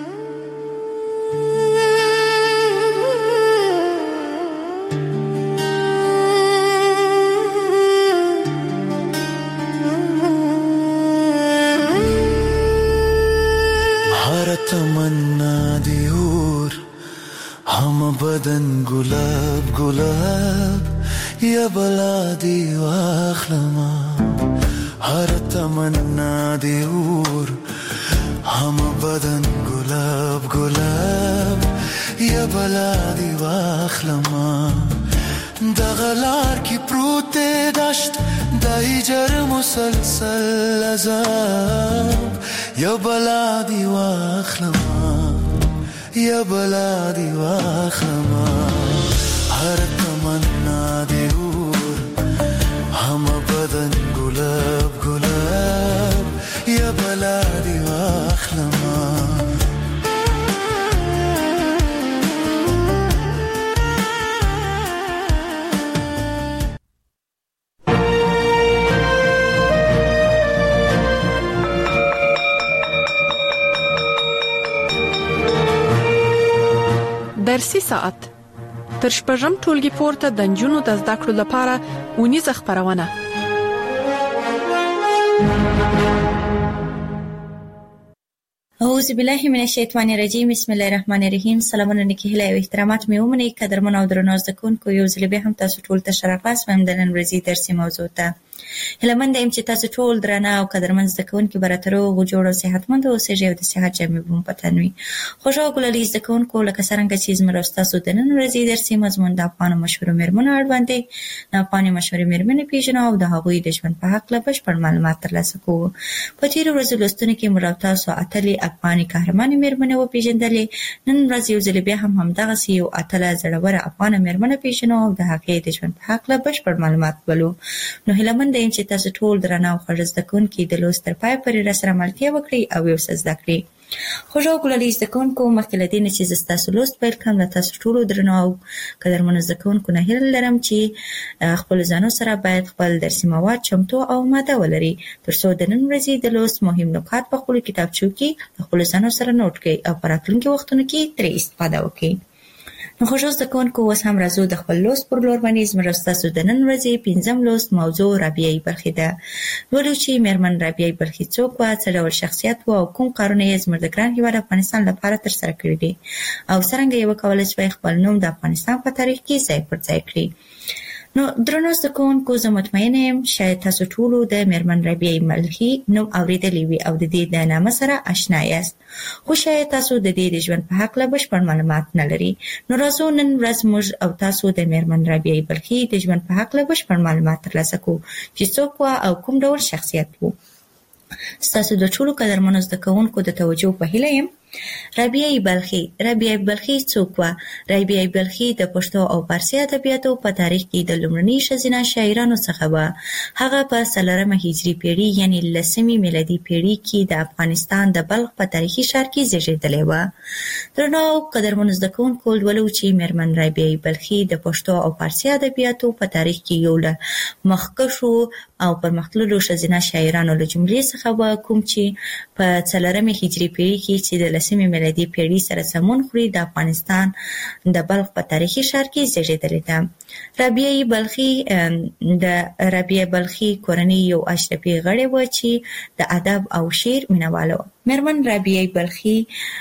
तमन्ना दी और हम बदन गुलाब गुलाब या बला दी वाखलमा हर तमन्ना दे और हम बदन गुलाब गुलाब या बला دی واخلما دغلار کی پروت داشت دای جر مسلسل عذاب یا بلا دی واخلما یا بلا دی واخلما هر تمنا دی اور هم بدن گلاب گلاب یا بلا دی واخلما درسي ساعت تر شپږم ټولګي پورته د نجونو د زده کړو لپاره ونیزه خبرونه. اعوذ بالله من الشیطان الرجیم. بسم الله الرحمن الرحیم. سلامونه نکهله او احترامات مې ومنئ قدرمن او درنو زده کوونکو، یو ځل بیا هم تاسو ټول ته شرافت وایم د نن ورځې درسي موضوع ته. هیله یم چې تاسو ټول درنه او قدرمن زده کوونکي به راته روغ جوړ او صحتمند اوسئ او د صحت جامې به مو په تن وي. خوږو ګلالي زده کوونکو، لکه څرنګه چې زموږ ستاسو د نن ورځې درسي مضمون د افغانو مشهورو میرمنو اړوند دی. د افغاني مشهورې میرمنې پیژنو او د هغوی د ژوند په هکله بشپړ معلومات ترلاسه کوو. په تېرو ورځو لوستونو کې موږ تاسو اتلې افغاني قهرمانې میرمنې وپېژندلې. نن ورځ یو ځل بیا هم همدغسې یو اتله زړوره افغانه میرمنه پیژنو او د هغې د ژوند په هکله بشپړ معلومات ولو. نو هیله یم چې تاسو ټول درنه او خوږ زده کوونکي د لوست تر پایه پورې راسره ملتیا وکړئ او یو څه زده کړئ. خوږو ګلالي زده کوونکو، مخکې له دې نه چې زه ستاسو لوست پیل کړم، له تاسو ټولو درنو او قدرمنو زده کوونکو نه هیله لرم چې خپلو ځانو سره باید خپل درسي مواد چمتو او ماده ولري، تر څو د نن ورځې د لوست مهم نکات په خپلو کتابچو کې د خپلو ځانو سره نوټ کړئ او په راتلونکي وختونو کې ترې استفاده وکړئ. نو خوږو زده کوونکو، اوس هم راځو د خپل لوست پر لور باندې. زموږ ستاسو د نن ورځې پنځم لوست موضوع رابعه بلخي ده. لولو چې میرمن رابعه بلخي څوک وه، څه ډول شخصیت و او کوم کارونه یې زموږ د ګران هېواد افغانستان لپاره ترسره کړي دي او څرنګه یې وکولی شوی خپل نوم د افغانستان په تاریخ کې ځای پر ځای کړي. نو درنو زده کوونکو، زه مطمئنه یم شاید تاسو ټولو د میرمن رابعه بلخي نوم اورېدلی وي او د دې د نامه سره اشنا یاست، خو شاید تاسو د دې د ژوند په هکله بشپړ معلومات نه لرئ. نو راځو نن ورځ موږ او تاسو د میرمن رابعه بلخي د ژوند په هکله بشپړ معلومات ترلاسه کوو چې څوک وه او کوم ډول شخصیت و. ستاسو د ټولو قدرمنو زده کوونکو د توجه په هیله یم. رابعه بلخي رابعه بلخي څوک وه؟ رابعه بلخي د پښتو او فارسي ادبیاتو په تاریخ کې د لومړني ښځینه شاعرانو څخه وه. هغه په څلورمه هجري پیړۍ یعنې لسمې میلادي پیړۍ کې د افغانستان د بلخ په تاریخي ښار کې زیږېدلې وه. درنو قدرمنو زده کوونکو، لولو چې میرمن رابعه بلخي د پښتو او فارسي ادبیاتو په تاریخ کې یو له مخکښو او پرمختللو ښځینه شاعرانو له جملې څخه وه، کوم چې په څلورمې هجري پیړۍ کې چې د لسمې میلادي پیړۍ سره سمون خوري د افغانستان د بلخ په تاریخي ښار کې زیږېدلې ده. رابعه بلخي د رابعه بلخي کورنۍ یو اشرفي غړې وه چې د ادب او شعر مینهواله وه. میرمن رابعه بلخي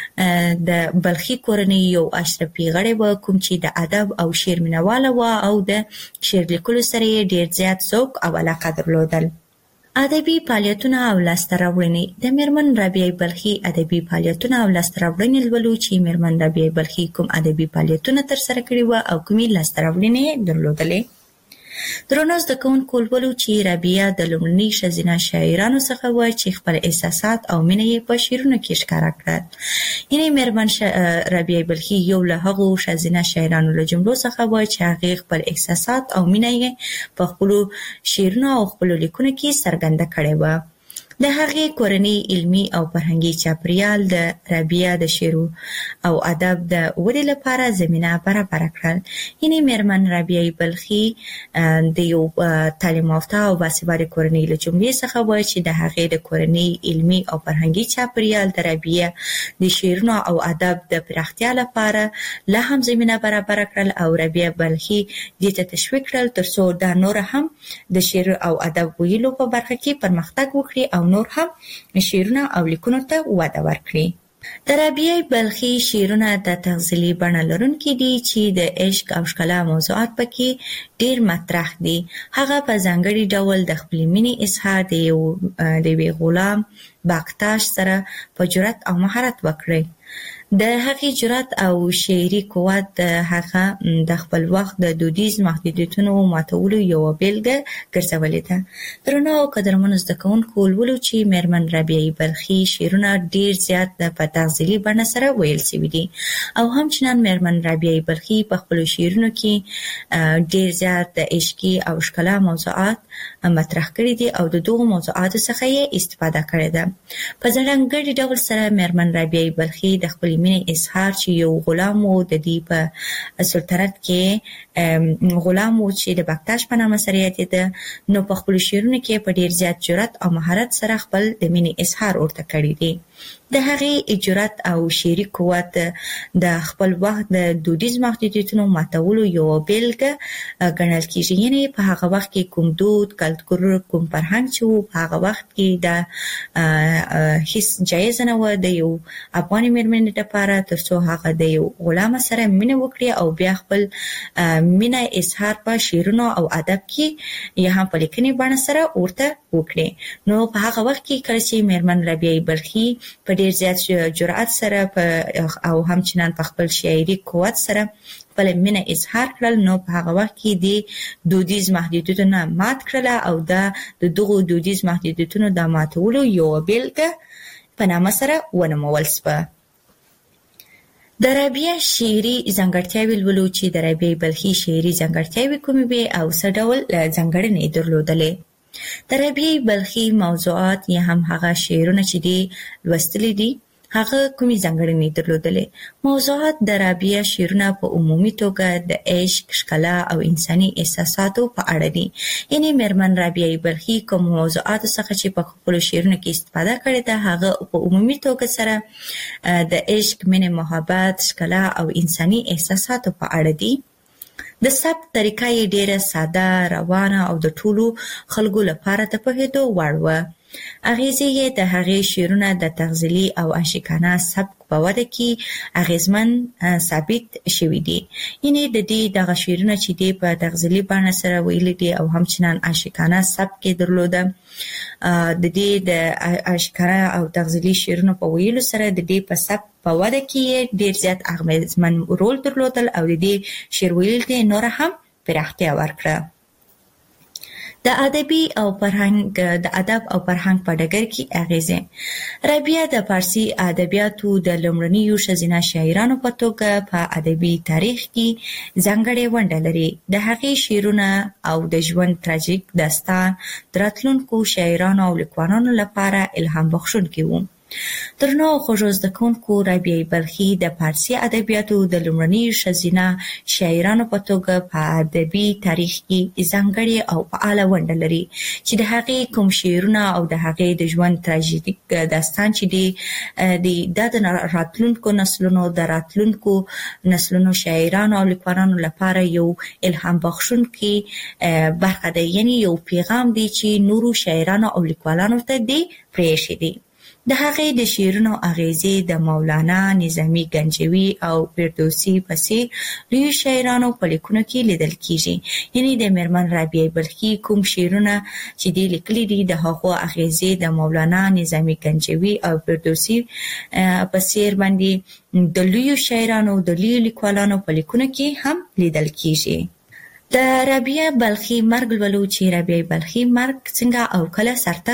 د بلخي کورنۍ یو اشرفي غړې وه کوم چې د ادب او شعر مینهواله وه او د شعر لیکلو سره یې ډېر زیات ذوق او علاقه درلودل. ادبي فعالیتونه او لاسته راوړنې. د میرمن رابعه بلخي ادبي فعالیتونه او لاسته راوړنې لولو چې میرمن رابعه بلخي کوم ادبي فعالیتونه ترسره کړي وه او کومې لاسته راوړنې یې درلودلې. درنو زده کوونکو، لولو چې رابعه د لومړني ښځینه شاعرانو څخه وه چې خپل احساسات او مینه یې په شعرونو کې ښکاره کړل. یعنې میرمن رابعه بلخي یو له هغو ښځینه شاعرانو له جملو څخه وه چې هغې خپل احساسات او مینه یې په خپلو شعرونو او خپلو لیکنو کې څرګنده کړې وه. د هغې کورنۍ علمي او فرهنګي چاپېریال د رابعه د شعر او ادب د ودې لپاره زمینه برابره کړل. یعنې میرمن رابعه بلخي د یو تعلیم یافته او باسواده کورنۍ له جملې څخه وه چې د هغې د کورنۍ علمي او فرهنګي چاپېریال د رابعه د شعرونو او ادب د پراختیا لپاره لا هم زمینه برابره کړل او رابعه بلخي دې ته تشویق کړل تر څو دا نور هم د شعر او ادب ویلو په برخه کې پرمختګ وکړي او نور هم شعرونه او لیکنو ته وده ورکړي. د رابعه بلخي شعرونه د تغزلي بڼه لرونکي دي چې د عشق او ښکلا موضوعات پکې ډیر مطرح دي. هغه په ځانګړي ډول د خپلې مینې اظهار د یو د یوې غلام باکتاش سره په جرأت او مهارت وکړي. د هغې جرأت او شعري قوت د هغه د خپل وخت د دودیز محدودیتونو ماتولو یوه بیلګه ګرځولې ده. درنو او قدرمنو زده کوونکو ولولو چې میرمن رابعه بلخي شعرونه ډیر زیات په تغزلي بڼه سره ویل شوي دي او همچنان میرمن رابعه بلخي په خپلو شعرونو کې ډیر زیات د عشقي او ښکلا موضوعات مطرح کړي دي او د دغو موضوعاتو څخه یې استفاده کړې ده. په ځانګړي ډول سره میرمن رابعه بلخي د خپلې مینې اظهار چې یو غلام و د دې په سلطنت کې غلام و چې د باکتاش په نامه سره یادېده، نو په خپلو شعرونو کې په ډیر زیات جرأت او مهارت سره خپل د مینې اظهار ورته کړی دی. د هغې جرأت او شعري قوت د خپل وخت د دودیز محدودیتونو ماتولو یوه بیلګه ګڼل کېږي. یعنې په هغه وخت کې کوم دود، کلتور، کوم فرهنګ چې و په هغه وخت کې دا هیڅ جایزه نه وه د یو افغاني مېرمنې لپاره تر څو هغه د یو غلامه سره مینه وکړي او بیا خپل مینه اظهار په شعرونو او ادب کې یا هم په لیکنې بڼه سره ورته وکړي. نو په هغه وخت کې کله چې میرمن رابعه بلخي په ډیر زیات جرأت سره او همچنان په خپل شاعري قوت سره خپل مینه اظهار کړل، نو په هغه وخت کې د دودیز محدودیتونه مات کړله او دا د دغو دودیز محدودیتونو د ماتولو یوه بیلګه په نامه سره ونومول شوه. د رابعه شعري ځانګړتیاوې لولو چې د رابعه بلخي شعري ځانګړتیاوې کومې وې او څه ډول ځانګړنې یې درلودلې. د رابعه بلخي موضوعات یا هم هغه شعرونه چې دي لوستلي دي هغه کومې ځانګړنې درلودلې. موضوعات د رابعه شعرونه په عمومي توګه د عشق، ښکلا او انساني احساساتو په اړه دي. یعنې میرمن رابعه بلخي کوم موضوعاتو څخه چې په خپلو شعرونو کې استفاده کړې ده هغه په عمومي توګه سره د عشق، مینې، محبت، ښکلا او انساني احساساتو په اړه دي. د ثبت طریقه یې ډیره ساده، روانه او د ټولو خلکو لپاره د پوهېدو وړ وه. اغیزې یې د هغې شعرونه د تغزلي او عاشقانه سبک په وده کې اغیزمن ثابت شوي دي. یعنې د دې دغه شعرونه چې دي په تغزلي بڼه سره ویلي دي او همچنان عاشقانه سبک یې درلوده. د دې د عاشقانه او تغزلي شعرونو په ویلو سره د دې په سبک په وده کې ډیر زیات اغیزمن رول درلودل او د دې شعر ویل ته نوره هم پراختیا ورکړه. د ادبي او فرهنګ د ادب او فرهنګ په ډګر کې اغیزې. رابعه د فارسي ادبیاتو د لومړنیو ښځینه شاعرانو په توګه په ادبي تاریخ کې ځانګړې ونډه لري. د هغې شعرونه او د ژوند تراژیک داستان د راتلونکو شاعرانو او لیکوالانو لپاره الهام بخښونکي وو. درنو او خوږو زده کوونکو، رابعه بلخي د فارسي ادبیاتو د لومړنیو ښځینه شاعرانو په توګه په ادبي تاریخ کې ځانګړې او فعاله ونډه لري چې د هغې کوم شعرونه او د هغې د ژوند تراژیک داستان چې دی دا د راتلونکو نسلونو د راتلونکو نسلونو شاعرانو او لیکوالانو لپاره یو الهام بخښونکی برخه ده. یعنې یو پیغام دی چې نورو شاعرانو او لیکوالانو ته دی پرېښی دی. د هغې د شعرونو اغیزې د مولانا، نظامي گنجوي او فردوسي په څېر لویو شاعرانو په لیکنو کې لیدل کېږي. یعنې د میرمن رابعه بلخي کوم شعرونه چې دې لیکلي دي د هغو اغیزې د مولانا، نظامي گنجوي او فردوسي په څېر باندې د لویو شاعرانو د لویو لیکوالانو په لیکنو کې هم لیدل کېږي. د رابعه بلخي مرګ لولو چې رابعه بلخي مرګ څنګه او کله سرته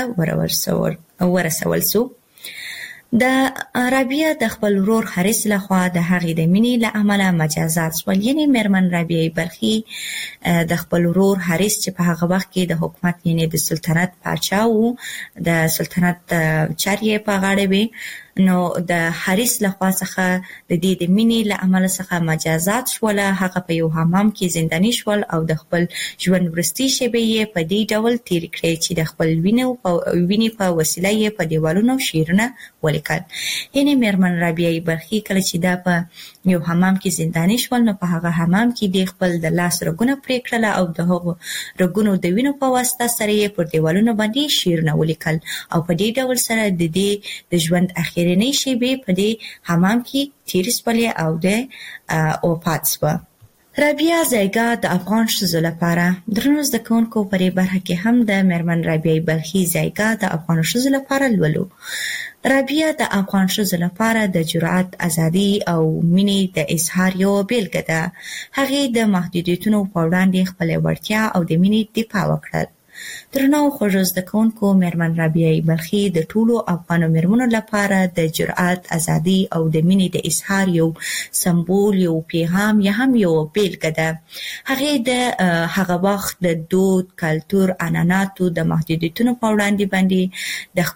ورسول سو. د رابعه د خپل ورور حارث لخوا د هغې د مینې له امله مجازات شول. یعنې میرمن رابعه بلخي د خپل ورور حارث چې په هغه وخت کې د حکومت یعنې د سلطنت پاچا و، د سلطنت چارې په غاړه وې، نو د حارث لخوا څخه د دې د مینې له امله څخه مجازات شول. هغه په یو حمام کې زنداني شول او د خپل ژوند وروستۍ شېبې یې په دې ډول تېرې کړې چې د خپل وینې په وسیله یې په دیوالونو شعرونه ولیکل. یعنې میرمن رابعه بلخي کله چې دا په یو حمام کې زنداني شول، نو په هغه حمام کې د خپل د لاس رګونه پرې کړل او د هغو رګونو د وینو په واسطه سره یې پر دیوالونو باندې شعرونه ولیکل او په دې ډول سره د دې د ژوند اخیرنۍ شېبې په دې حمام کې تېرې شولې او د وفات شوه. رابعه زیګا د افغان ښځو لپاره درنو زده کوونکو په دې برخه کې هم د میرمن رابعه بلخي زیګا د افغان ښځو لپاره لولو. رابعه د افغان ښځو لپاره د جرأت، ازادي او مینې د اظهار یو بیلګه ده. هغې د محدودیتونو په وړاندې خپله وړتیا او د مینې دفاع وکړل. درنو خوږو زده کوونکو، میرمن رابعه بلخي د ټولو افغانو میرمنو لپاره د جرأت، ازادي او د مینې د اظهار یو سمبول، یو پیغام یا هم یو بیلګه ده. هغې د هغه وخت د دود، کلتور، عنعناتو د محدودیتونو په وړاندې باندې د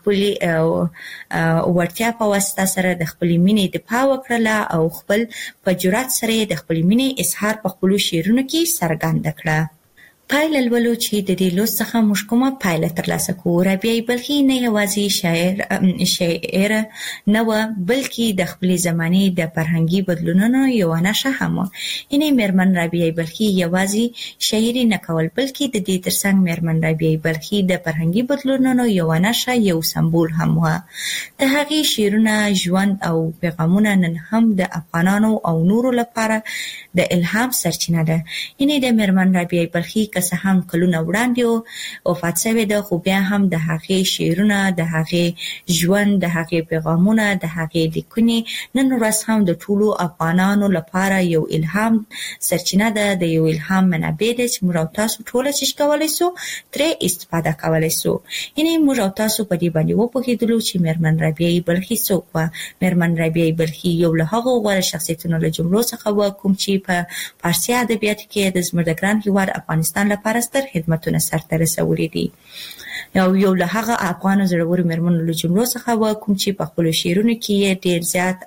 خپلې وړتیا په واسطه سره د خپلې مینې دفاع وکړله او خپل په جرأت سره د خپلې مینې اظهار په خپلو شعرونو کې څرګنده کړه. پایله لولو چې د دې لوست څخه موږ کومه پایله ترلاسه کوو. رابعه بلخي نه یوازې شاعر شاعر نه وه، بلکې د خپلې زمانې د فرهنګي بدلونونو یوه نښه هم وه. یعنې میرمن رابعه بلخي یوازې شاعري نه کول، بلکې د دې ترڅنګ میرمن رابعه بلخي د فرهنګي بدلونونو یوه نښه، یو سمبول هم وه. د هغې شعرونه، ژوند او پیغامونه نن هم د افغانانو او نورو لپاره د الهام سرچینه ده. یعنې د میرمن رابعه بلخي که څه هم کلونه وړاندې وفات شوې ده، خو بیا هم د هغې شعرونه، د هغې ژوند، د هغې پیغامونه، د هغې لیکنې نن ورځ هم د ټولو افغانانو لپاره یو الهام سرچینه ده، د یو الهام منابع ده چې موږ او تاسو ټوله چې کولی سو ترې استفاده کولی سو. یعنې موږ او تاسو په دې باندې وپوهېدلو چې میرمن رابعه بلخي څوک وه. میرمن رابعه بلخي یو له هغو غوره شخصیتونو له جملو څخه وه کوم چې په فارسي ادبیاتو کې د زموږ د ګران هېواد افغانستان لپاره ستر خدمتونه سرته رسولي دي. یو یو له هغه افغانو زړورو میرمنو له جملو څخه وه کوم چې په خپلو شعرونو کې یې ډېر زیات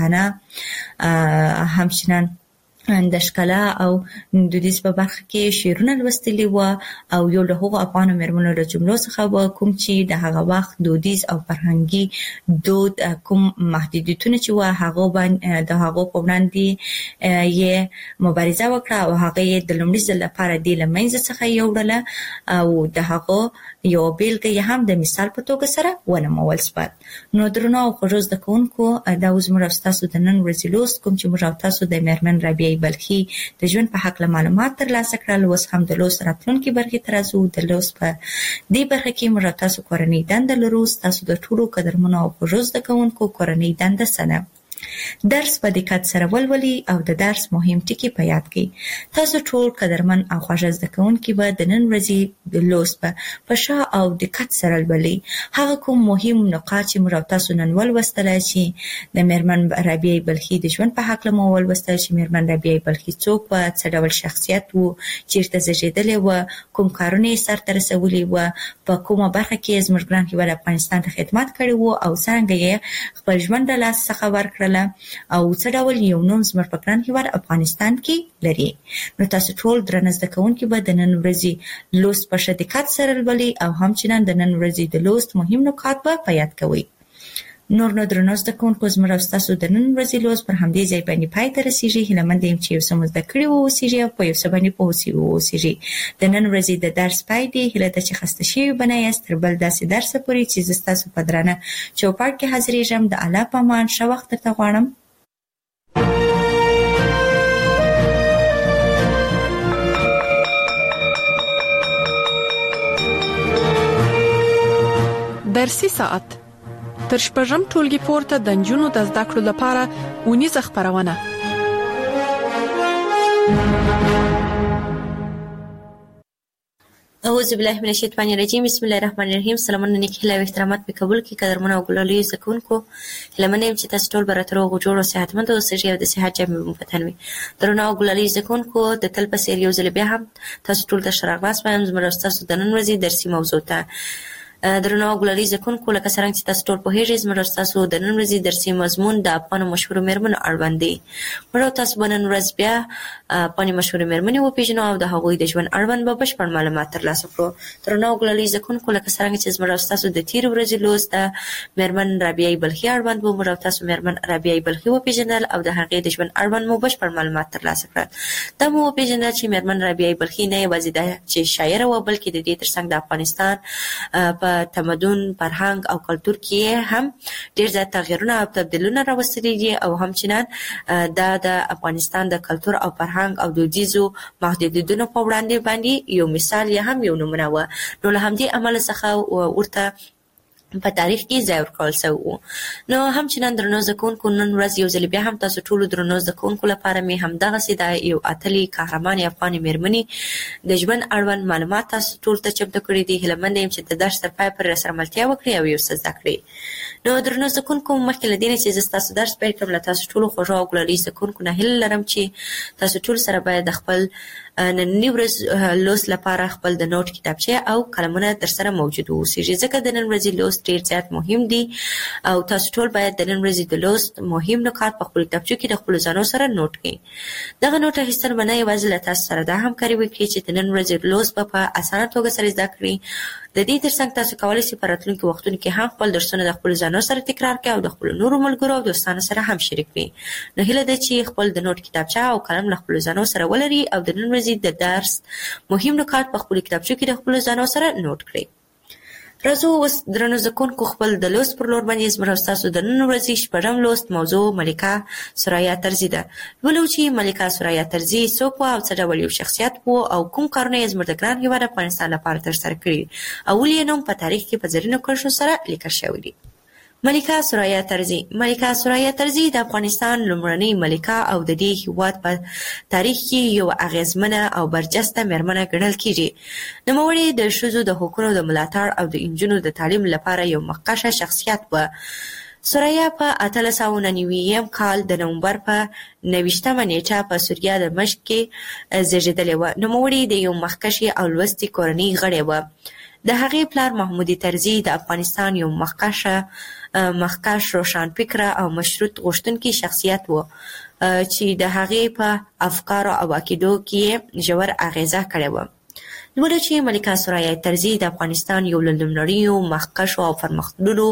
عاشقانه، همچنان د ښکلا او دودیز په برخه کې شعرونه لوستلي وه. او یو له هغو افغانو میرمنو له جملو څخه وه کوم چې د هغه وخت دودیز او فرهنګي دود کوم محدودیتونه چې وه هغو باندې د هغو په وړاندې یې مبارزه وکړه او هغه یې د لومړي ځل لپاره دې له منځه څخه یوړله او د هغو یو بیلګه یې هم د مثال په توګه سره ونمول شوه. نو درنو او خوږو زده کوونکو، دا اوس موږ او تاسو د نن ورځې لوست کوم چې موږ او تاسو د میرمن رابعه بلخي د ژوند په هکله معلومات ترلاسه کړل. اوس هم د لوست راتلونکي برخې ته راځو. د لوست په دې برخه کې موږ او تاسو کورنۍ دنده لرو. ستاسو د ټولو قدرمنو او خوږو زده کوونکو کورنۍ دنده څه ده؟ درس په دقت سره ولولئ او د درس مهم ټکي په یاد کړئ. تاسو ټول قدرمن او خوږ زده کوونکي به د نن ورځې د لوست په ښه او دقت سره لولئ. هغه کوم مهم نقاط چې موږ تاسو نن ولوستل چې د میرمن رابعه بلخي د ژوند په هکله مو ولوستل چې میرمن رابعه بلخي څوک وه، څه ډول شخصیت و، چیرته زیږېدلې وه، کوم کارونه یې سرته رسولي وه، په کومه برخه کې زموږ ګران هېواد افغانستان ته خدمت کړی و او څرنګه یې خپل ژوند له لاس څخه ورکړل او څه ډول یو نوم زموږ په ګران هېواد افغانستان کې لري. نو تاسو ټول درنه زده کوونکي به د نن ورځې لوست په ښه دقت سره لولئ او همچنان د نن ورځې د لوست مهم نکات به په یاد کوئ. نور نو درنو زده کوونکو، زموږ او ستاسو د نن ورځې لوست پر همدې ځای باندې پای ته رسېږي. هیله مند یم چې یو څه مو زده کړي واوسېږي او په یو څه باندې پوه واوسېږي. د نن ورځې د درس پای دی. هیله ده چې خسته شوي به نه یاست. تر بل داسې درسه پورې چې زه ستاسو په درانه چوپړ کې حاضرېږم. د الله په امان، ښه وخت درته غواړم. درسي ساعت تر شپږم ټولګي پورته د نجونو د زده کړو لپاره ونیزه خبرونه. اعوذ بالله من الشیطان الرجیم. بسم الله الرحمن الرحیم. سلامونه نیک هیله او احترامات په قبول کې قدرمنو او ګلالي زکونکو. هلمنه يم چې تاسو ټول براترو غوړو صحتمند او صحي او د صحت جامع مفتنوي. درنو او ګلالي زکونکو د تل په سیر یو ځل بیا هم تاسو ټول ته شرف وایم. زموږ تاسو د نن ورځې درسي موضوع ته درنو ګلالي زکونکو لکه څنګه چې تاسو ټول په هیڅ زموږ تاسو د نن ورځې درسي مضمون د افغان مشهور مېرمنو اړوند دی. موږ تاسو باندې ورځ بیا افغان مشهور مېرمنې و پیژنو او د هغوی د ژوند اړوند به بشپړ معلومات ترلاسه کړو. درنو ګلالي زکونکو لکه څنګه چې زموږ تاسو د تیر ورځې لوست د مېرمن رابعه بلخي اړوند و موږ تاسو مېرمن رابعه بلخي و پیژنل او د هغې د ژوند اړوند مو بشپړ معلومات ترلاسه کړل. دا مو پیژنل چې مېرمن رابعه بلخي نه یوازې د چې شاعره و بلکې د دې ترڅنګ د افغانستان په تمدن فرهنګ او کلتور کې هم ډېر زیات تغیرونه او تبدیلونه راوستلي دي او همچنان دا د افغانستان د کلتور او فرهنګ او دودیزو محدودیتونو په وړاندې باندې یو مثال یا هم یو نمونه و. نو له همدې امله څخه ورته په تاریخ کې ځای ورکول شوی و. نو همچنان درنو زده کوونکو نن ورځ یو ځل بیا هم تاسو ټولو درنو زده کوونکو لپاره مې همدغسې د یو اتلې قهرمانې افغانې مېرمنې د ژوند اړوند معلومات تاسو ټولو ته چمتو کړي دي. هیله منده یم چې د درس تر پایه پورې راسره ملتیا وکړئ او یو څه زده کړئ. نو درنو زده کوونکو مخکې له دې نه چې زه ستاسو درس پیل کړم له تاسو ټولو خوږو او ګلالي زده کوونکو نه هیله لرم چې تاسو ټول سره باید د خپل ننني ورځ لوست لپاره خپل د نوټ کتابچه او قلمونه در سره موجود اوسیږي ځکه د نن ورځې لوست ډېر زیات مهم دي او تاسو ټول باید د نن ورځې د لوست مهم نکات په خپل کتابچو کې د خپلو ځانو سره نوټ کړئ. دغه نوټ اخیستل به نه یوازې له تاسو سره دا همکاري وکړي چې د نن ورځې لوست به په اسانه توګه سره زده کړئ. د دې ترڅنګ تاسو کولی شئ په راتلونکي وختونو کې هم خپل درسونه د خپلو ځانو سره تکرار کړئ او د خپلو نورو ملګرو او دوستانو سره هم شریک کړئ. نو هیله ده چې خپل د نوټ کتابچه او قلم له خپلو ځانو سره ولرئ او د نن ورځې د درس مهم نکات په خپلو کتابچو کې د خپلو ځانو سره نوټ کړئ. راځو اوس درنو زده کوونکو خپل د لوست پر لور باندې زموږ ستاسو د نن ورځې شپږم لوست موضوع ملکه ثریا طرزي ده. لولو چې ملکه ثریا طرزي څوک وه او څه ډول یو شخصیت و او کوم کارونه یې زموږ د ګران هېواد افغانستان لپاره ترسره کړي او ولې یې نوم په تاریخ کې په زرینو کرښو سره لیکل شوی دی. ملکه ثریا طرزي ملکه ثریا طرزي د افغانستان لومړنۍ ملکه او د دې هېواد په تاریخ کې یو اغیزمنه او برجسته مېرمنه ګڼل کېږي. نوموړې د ښځو د حقونو د ملاتړ او د نجونو د تعلیم لپاره یو مخکښه شخصیت وه. ثریا په اتلس سوه نهه نوي کال د نومبر په نویشتمه نیټه په سوریه دمشق کې زیږېدلې وه. نوموړې د یو مخکښې او لوستې کورنۍ غړې وه. د هغې پلار محمود طرزي د افغانستان یو مخکښه مخکښ روښانفکره او مشروط غوښتونکی شخصیت و چې د هغې په افکارو او عقیدو کې ژور اغیزه کړې وه. لوړه چې ملکه ثریا طرزي د افغانستان یو له لومړنیو مخکښو او پرمختللو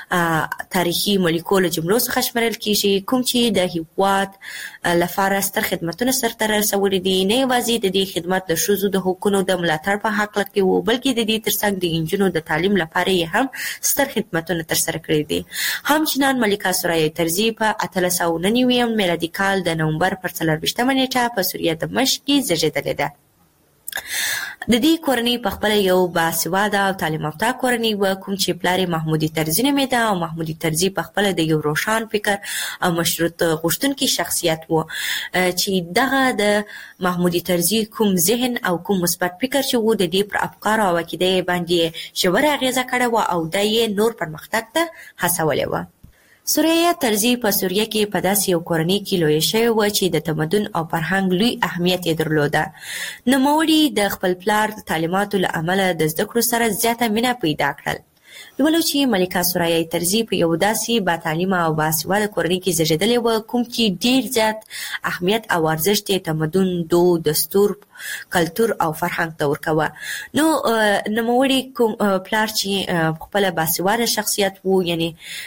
تاریخي ملکو له جملو څخه شمېرل کېږي کوم چې د هېواد لپاره ستر خدمتونه سرته رسولي دي. نه یوازې د دې خدمت د ښځو د حقونو د ملاتړ په هکله کې و بلکې د دې ترڅنګ د نجونو د تعلیم لپاره یې هم ستر خدمتونه ترسره کړي دي. همچنان ملکه ثریا طرزي په اتلس سوه نهه نوي میلادي کال د نومبر پر څلرویشتمه نیټه په سوریه دمشق کې زیږېدلې ده. د دې کورنۍ په خپله یو باسواده او تعلیم یافته کورنۍ وه کوم چې پلار یې محمود طرزي نومېده او محمود طرزي په خپله د یو روښان فکر او مشروط غوښتونکي شخصیت و چې دغه د محمود طرزي کوم ذهن او کوم مثبت فکر چې و د دې پر افکارو او عقیده یې باندې ژوره اغېزه کړې وه او دا یې نور پرمختګ ته هڅولی وه. ثریا طرزي په سوریه کې په داسې یو کورنۍ کې لویه شوې وه چې د تمدن او فرهنګ لوی اهمیت یې درلوده. نوموړي د خپل پلار تعلیماتو له امله د زده کړو سره زیاته مینه پیدا کړل. لولو چې ملکه ثریا طرزي په یو داسې با تعلیمه او باسواده کورنۍ کې زیږېدلې وه کوم چې ډېر زیات اهمیت او ارزښت یې تمدن، دود، دستور، کلتور او فرهنګ ته ورکوه. نو نوموړي کوم پلار چې خپله باسواده شخصیت و یعنی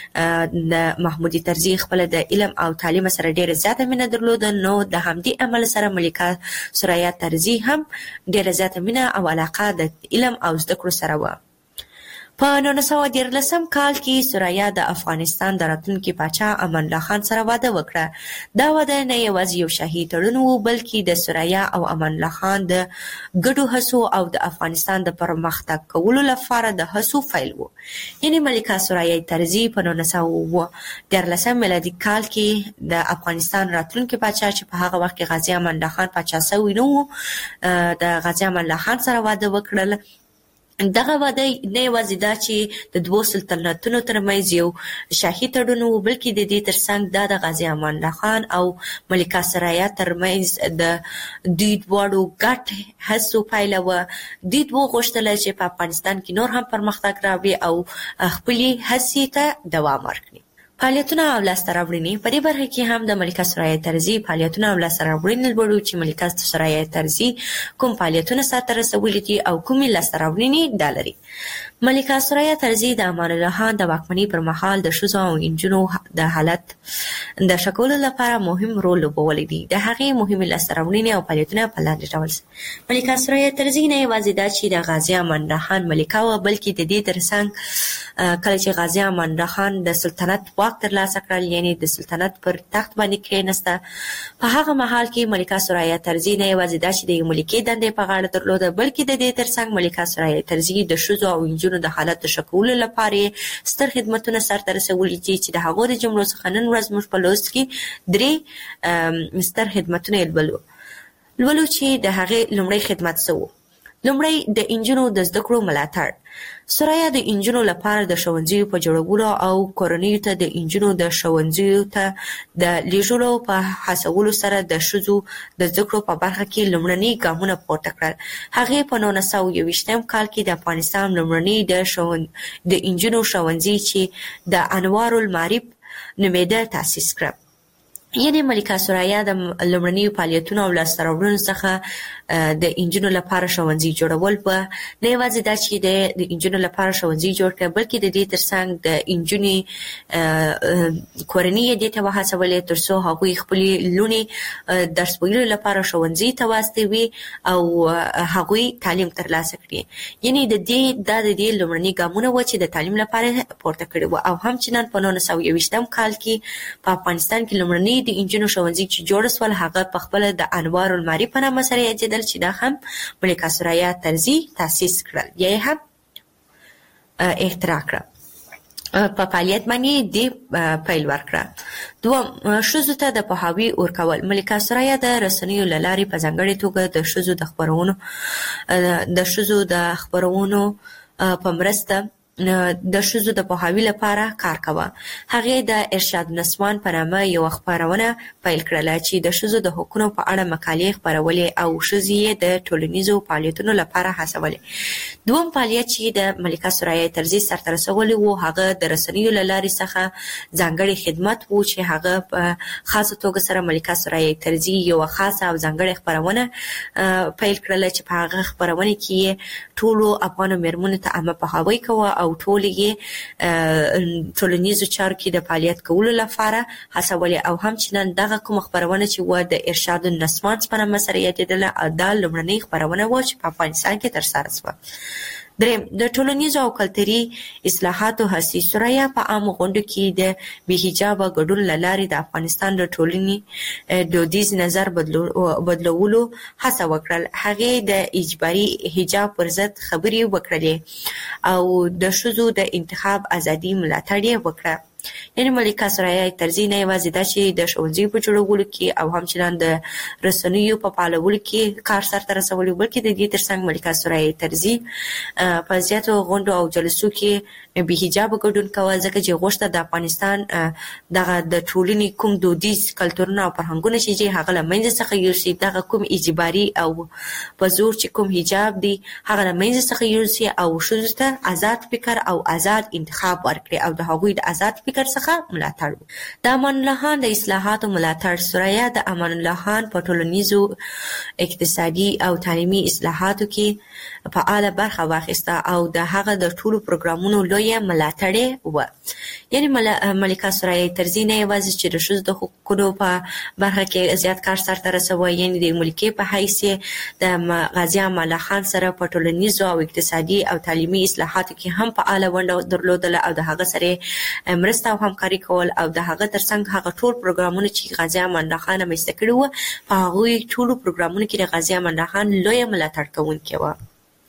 د محمود طرزي خپله د علم او تعلیم سره ډېره زیاته مینه درلوده نو د همدې عمل سره ملکه ثریا طرزي هم ډېره زیاته مینه او علاقه د علم او زده کړو سره وه. په نولس سوه دیارلسم کال کې ثریا د افغانستان د راتلونکي پاچا امان الله خان سره واده وکړه. دا واده نه یوازې یو شاهي تړون و بلکې د ثریا او امان الله خان د ګډو هڅو او د افغانستان د پرمختګ کولو لپاره د هڅو پیل و. یعنې ملکه ثریا طرزي په نولس سوه دیارلسم میلادي کال کې د افغانستان راتلونکي پاچا چې په هغه وخت کې غازي امان الله خان پاچا سوی نه و د غازي امان الله خان سره واده وکړل دغه واده نه یوازې دا چې د دوو سلطنتونو ترمنځ یو شاهي تړون و، بلکې د دې ترڅنګ دا د غازي امان الله خان او ملکه ثریا ترمنځ د دوی دواړو ګډ هڅو پایله وه. دوی دوو غوښتله چې په افغانستان کې نور هم پرمختګ راوړي او خپلې هڅې ته دوام ورکړي. فعالیتونه او لاسته راوړنې په دې برخه کې هم د ملکه ثریا طرزي فعالیتونه او لاسته راوړنې لرو چې ملکه ثریا طرزي کوم فعالیتونه سرته رسولي دي او کومې لاسته راوړنې دا لري. ملکه ثریا طرزي د امان الله خان د واکمنۍ پر مهال د ښځو او نجونو د حالت د ښه کولو لپاره مهم رول لوبولی دی. د هغې مهمې لاسته راوړنې او فعالیتونه په لاندې ډول ملکه ثریا طرزي نه یوازې دا چې د غازي امان الله خان ملکه وه، بلکې د دې ترڅنګ کله چې غازي امان الله خان د سلطنت واک ترلاسه کړل، یعنی د سلطنت پر تخت باندې کېناسته، په هغه مهال کې ملکه ثریا طرزي نه یوازې دا چې د یو ملکې دندې په غاړه درلوده، بلکې د دې ترڅنګ ملکه ثریا طرزي د ښځو او نجونو د حالت د ښه کولو لپاره ستر خدمتونه سرته رسولي دي چې د هغو د جملو څخه نن ورځ موږ په لوست کې درې ستر خدمتونه یې لولو لولو چې د هغې لومړی خدمت څه و؟ لومړی د انجونو د زده کړو ملاتړ. ثریا د انجونو لپاره د ښوونځیو په جوړولو او کورنیو ته د انجونو د ښوونځیو ته د لیږلو په هڅولو سره د ښځو د زده کړو په برخه کې لومړني ګامونه پورته کړل. هغې په نولس سوه یوویشتم کال کې د افغانستان لومړني د شون د انجونو ښوونځي چې د انوار المعارف نومېده تاسیس کړه. یعنې ملکه ثریا د لومړنیو فعالیتونو او لاسته راوړنو څخه د انجونو لپاره ښوونځي جوړول په نه یوازې دا چې د انجونو لپاره ښوونځي جوړ کړه، بلکې د دې ترڅنګ د انجونې کورنۍ یې دې ته وهڅولې تر څو هغوی خپلې لوڼې درس ویلو لپاره ښوونځي ته واستوي او هغوی تعلیم ترلاسه کړي. یعنې د دې دا د دې لومړني ګامونه وه چې د تعلیم لپاره پورته کړي وو. او همچنان په نولس سوه یوویشتم کال کې په افغانستان کې لومړني د انجونو ښوونځي چې جوړ سول هغه په خپله د انوار المعارف په نامه سره یادېدل چې دا هم ملکه ثریا طرزي تاسیس کړل یا یې هم اختراع کړه. په فعالیت باندې دې پیل ورکړه. دوم، ښځو ته د پوهاوي ورکول. ملکه ثریا د رسنیو له لارې په ځانګړې توګه د ښځو د خپرونو د ښځو د خپرونو په مرسته د ښځو د پوهاوي لپاره کار کوه. هغې د ارشاد نسوان په نامه یوه خپرونه پیل کړله چې د ښځو د حقونو په اړه مقالې خپرولې او ښځې یې د ټولنیزو فعالیتونو لپاره هڅولې. دوم فعالیت چې د ملکه ثریا طرزي سرته رسولی و هغه د رسنیو له لارې څخه ځانګړی خدمت و چې هغه په خاصه توګه سره ملکه ثریا طرزي یوه خاصه او ځانګړې خپرونه پیل کړله چې په هغه خپرونه کې یې ټولو افغانو مېرمنو ته عامه پوهاوی کوه او ټول یې ټولنیزو چارو کې د فعالیت کولو لپاره هڅولې. او همچنان دغه کومه خپرونه چې وه د ارشاد النسوان په نامه سره یادېدله، دا لومړنۍ خپرونه وه چې په افغانستان کې ترسره شوه. دریم، د ټولنیزو او کلتوري اصلاحاتو هڅې. ثریا په عامو غونډو کې د بې حجابه ګډون له لارې د افغانستان د ټولنې دودیز نظر بدلولو هڅه وکړل. هغې د اجباري حجاب پر ضد خبرې وکړلې او د ښځو د انتخاب ازادي ملاتړ یې وکړه. یعنې ملکه ثریا طرزي نه یوازې دا چې د ښوونځیو په جوړولو کې او همچنان د رسنیو په فعالولو کې کار سرته رسولی، بلکې د دې ترڅنګ ملکه ثریا طرزي په زیاتو غونډو او جلسو کې بې حجابه ګډون کوه، ځکه چې غوښته د افغانستان دغه د ټولنې کوم دودیز کلتورونه او فرهنګونه چې دي هغه له منځه څخه یوسي، دغه کوم اجباري او په زور چې کوم حجاب دی هغه له منځه څخه یوسي او ښځو ته آزاد فکر او آزاد انتخاب ورکړي او د هغوی د آزاد فکر څخه ملاتړ. د امان الله خان د اصلاحاتو ملاتړ. ثریا د امان الله خان په ټولنیزو، اقتصادي او تعلیمي اصلاحاتو کې فعاله برخه واخیسته او د هغه د ټولو پروګرامونو لویه ملاتړې وه. یعنې ملکه ثریا طرزي نه یوازې چې د ښځو د حقوقو په برخه کې زیات کار سرته رسوه، یعنې د ملکې په حیث د غازي امان الله خان سره په ټولنیزو او اقتصادي او تعلیمي اصلاحاتو کې هم فعاله ونډه درلودله او د هغه سره مرسته او همکاري کول او د هغه ترڅنګ هغه ټول پروګرامونه چې غازي امان الله خان رامنځته کړي وو په هغوی ټولو پروګرامونو کې د غازي امان الله خان لویه ملاتړ کوونکې وه.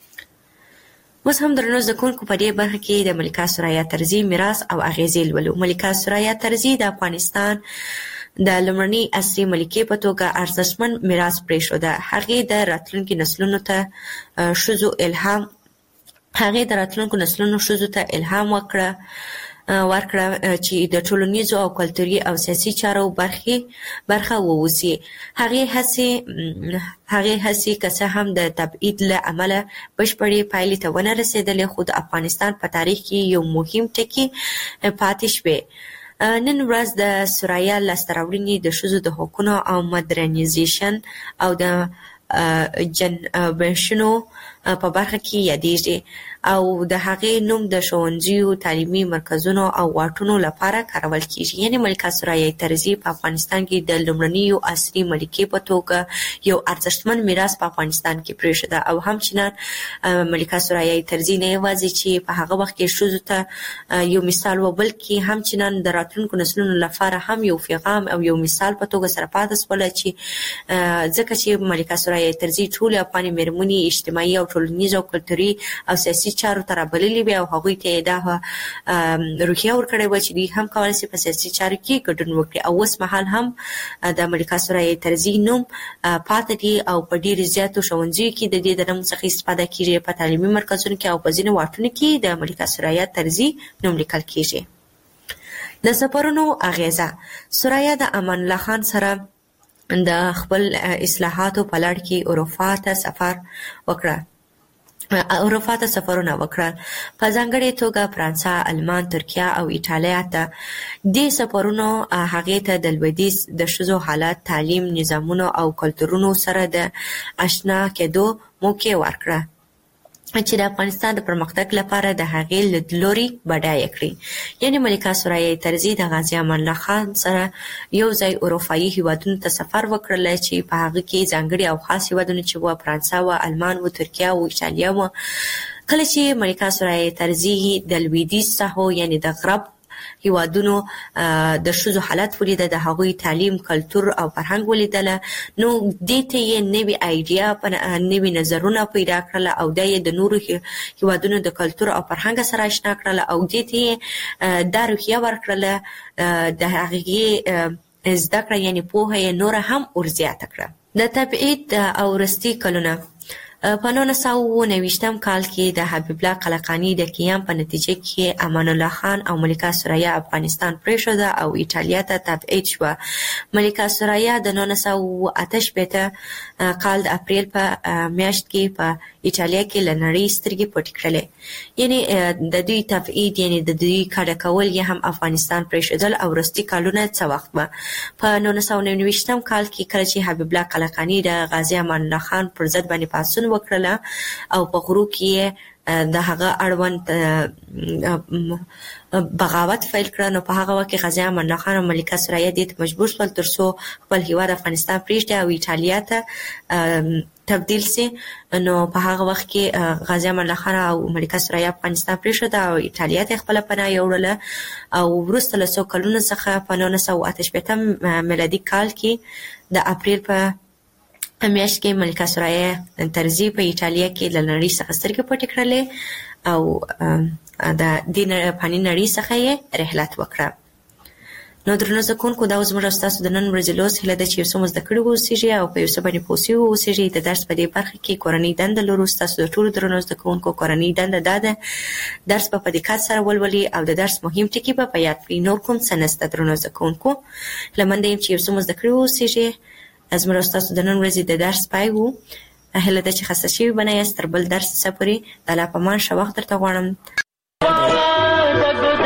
اوس هم درنو زده کوونکو په دې برخه کې د ملکه ثریا طرزي میراث او اغیزې لولو. ملکه ثریا طرزي د افغانستان د لومړنۍ عصري ملکې په توګه ارزښتمن میراث پرېښوده. هغې د راتلونکي نسلونو ته ښځو الهام هغه د راتلونکو نسلونو ښځو ته الهام وکړه ورکړه چې د ټولنیزو او کلتوري او سیاسي چارو برخه برخه ووسی. هغه هڅې هغه هڅې که څه هم د تبعید له امله بشپړې پایلې ته ونه رسېدلې، خو د افغانستان په تاریخ کې یو مهم ټکی پاتې شوی. نن ورځ د سورایا لاسته راوړنې د ښځو د حقونو او مدرنیزیشن او د جنبشونو په برخه کې یادېږي او د هغې نوم د ښوونځیو، تعلیمي مرکزونو او واټونو لپاره کارول کیږي. یعنې ملکه سورایا طرزي په افغانستان کې د لومړنیو عصري ملکې په توګه یو ارزښتمن میراث په افغانستان کې پرېښوده او همچنان ملکه سورایا طرزي نه یوازې چې په هغه وخت کې ښځو ته یو مثال و، بلکې همچنان د راتلونکو نسلونو لپاره هم یو پیغام او یو مثال په توګه سره پاتې شوله، چې ځکه چې ملکه سورایا طرزي ټولې افغاني مېرمنې اجتماعي او ټولنیز او کلتوري او سیاسي چارو ته رابللې وې او هغوی ته یې دا روحیه ورکړې وه چې دوی هم کولی شي په سیاسي چارو کې ګډون وکړي. او اوس مهال هم د ملکه سورایا طرزي نوم پاتې دی او په ډېرو زیاتو ښوونځیو کې د دې د نوم څخه استفاده کېږي، په تعلیمي مرکزونو کې او په ځینو واټونو کې د ملکه سورایا طرزي نوم لیکل کېږي. د سفرونو اغیزه. سورایا د امان الله خان سره د خپل اصلاحاتو په لړ کې اروپا ته سفر وکړه اروپا ته سفرونه وکړل، په ځانګړې توګه فرانسه، المان، ترکیه او ایټالیا ته. دې سفرونو هغې ته د لویدیځ د ښځو حالت، تعلیم، نظامونو او کلتورونو سره د اشنا کېدو موقع ورکړه چې د افغانستان د پرمختګ لپاره د هغې لیدلوري بډایه کړي. یعنې ملکه سورایا طرزي د غازي امان الله خان سره یو ځای اروپایي هیوادونو ته سفر وکړل چې په هغه کې ځانګړي او خاص هیوادونه چې وو فرانسه و، المان و، ترکیه و، ایټالیا و. کله چې ملکه سورایا طرزي د لویدیځ ساحو یعنې د غرب هیوادونو د ښځو حالت ولیده، د هغوی تعلیم، کلتور او فرهنګ ولیدله، نو دې ته یې نوې آیډیا نوې نظرونه پیدا کړل او دا یې د نورو هیوادونو د کلتور او فرهنګ سره اشنا کړل او دې ته یې دا روحیه ورکړله د هغې زده کړه یعنې پوهه یې نوره هم ورزیاته کړه. د تبعید او وروستي کلونه. په نولس سوه اوه نوېشتم کال کې د حبیب الله قلقاني د قیام په نتیجه کې امان الله خان او ملکه سورایا افغانستان پرېښوده او ایټالیا ته تبعید شوه. ملکه سورایا د نولس سوه اوه اته شپېته کال د اپریل په میاشت کې په ایټالیا کې له نړۍ سترګې پټې کړلې. یعنې د دوی تبعید یعنې د دوی کډه کول یې هم افغانستان پرېښودل او وروستي کالونه څه وخت به په نولس سوه نوېشتم کال کې کله چې حبیب الله قلقاني د غازي امان الله خان پر ضد باندې پاڅون وکړله او په غرو کې د هغه اړوند بغاوت فیل کړه، نو په هغه وخت کې غازي امان الله خان او ملکه سورایا دې ته مجبور شول تر څو خپل هیواد افغانستان پرېږدي او ایټالیا ته تبدیل سي. نو په هغه وخت کې غازي امان الله خان او ملکه سورایا افغانستان پرېښوده او ایټالیا ته خپله پناه یوړله او وروسته له څو کلونو څخه په نولس سوه اته شپېتم میلادي کال کې د اپریل په میاشت کې ملکه سورایا طرزي په ایټالیا کې له نړۍ څخه سترګې پټې کړلې او د دې فاني نړۍ څخه یې رحلت وکړه. نو درنو زده کوونکو، دا زموږ او ستاسو د نن ورځې لوست هیله ده چې یو څه مو زده کړي واوسېږي او په یو څه باندې پوه سوي واوسېږي. د درس په دې برخه کې کورنۍ دنده لرو. ستاسو د ټولو درنو زده کوونکو کورنۍ دنده دا ده درس به په دقت سره ولولي او د درس مهم ټکي به په یاد کړي. نور کوم څه نشته درنو زده کوونکو. هیله منده یم چې یو څه مو زده کړي واوسېږي. زموږ او ستاسو د نن ورځې د درس پای وو. هیله ده چې خسته شوي به نه یاست. تر بل درس څخه پورې د الله په امان ښه وخت درته غواړم.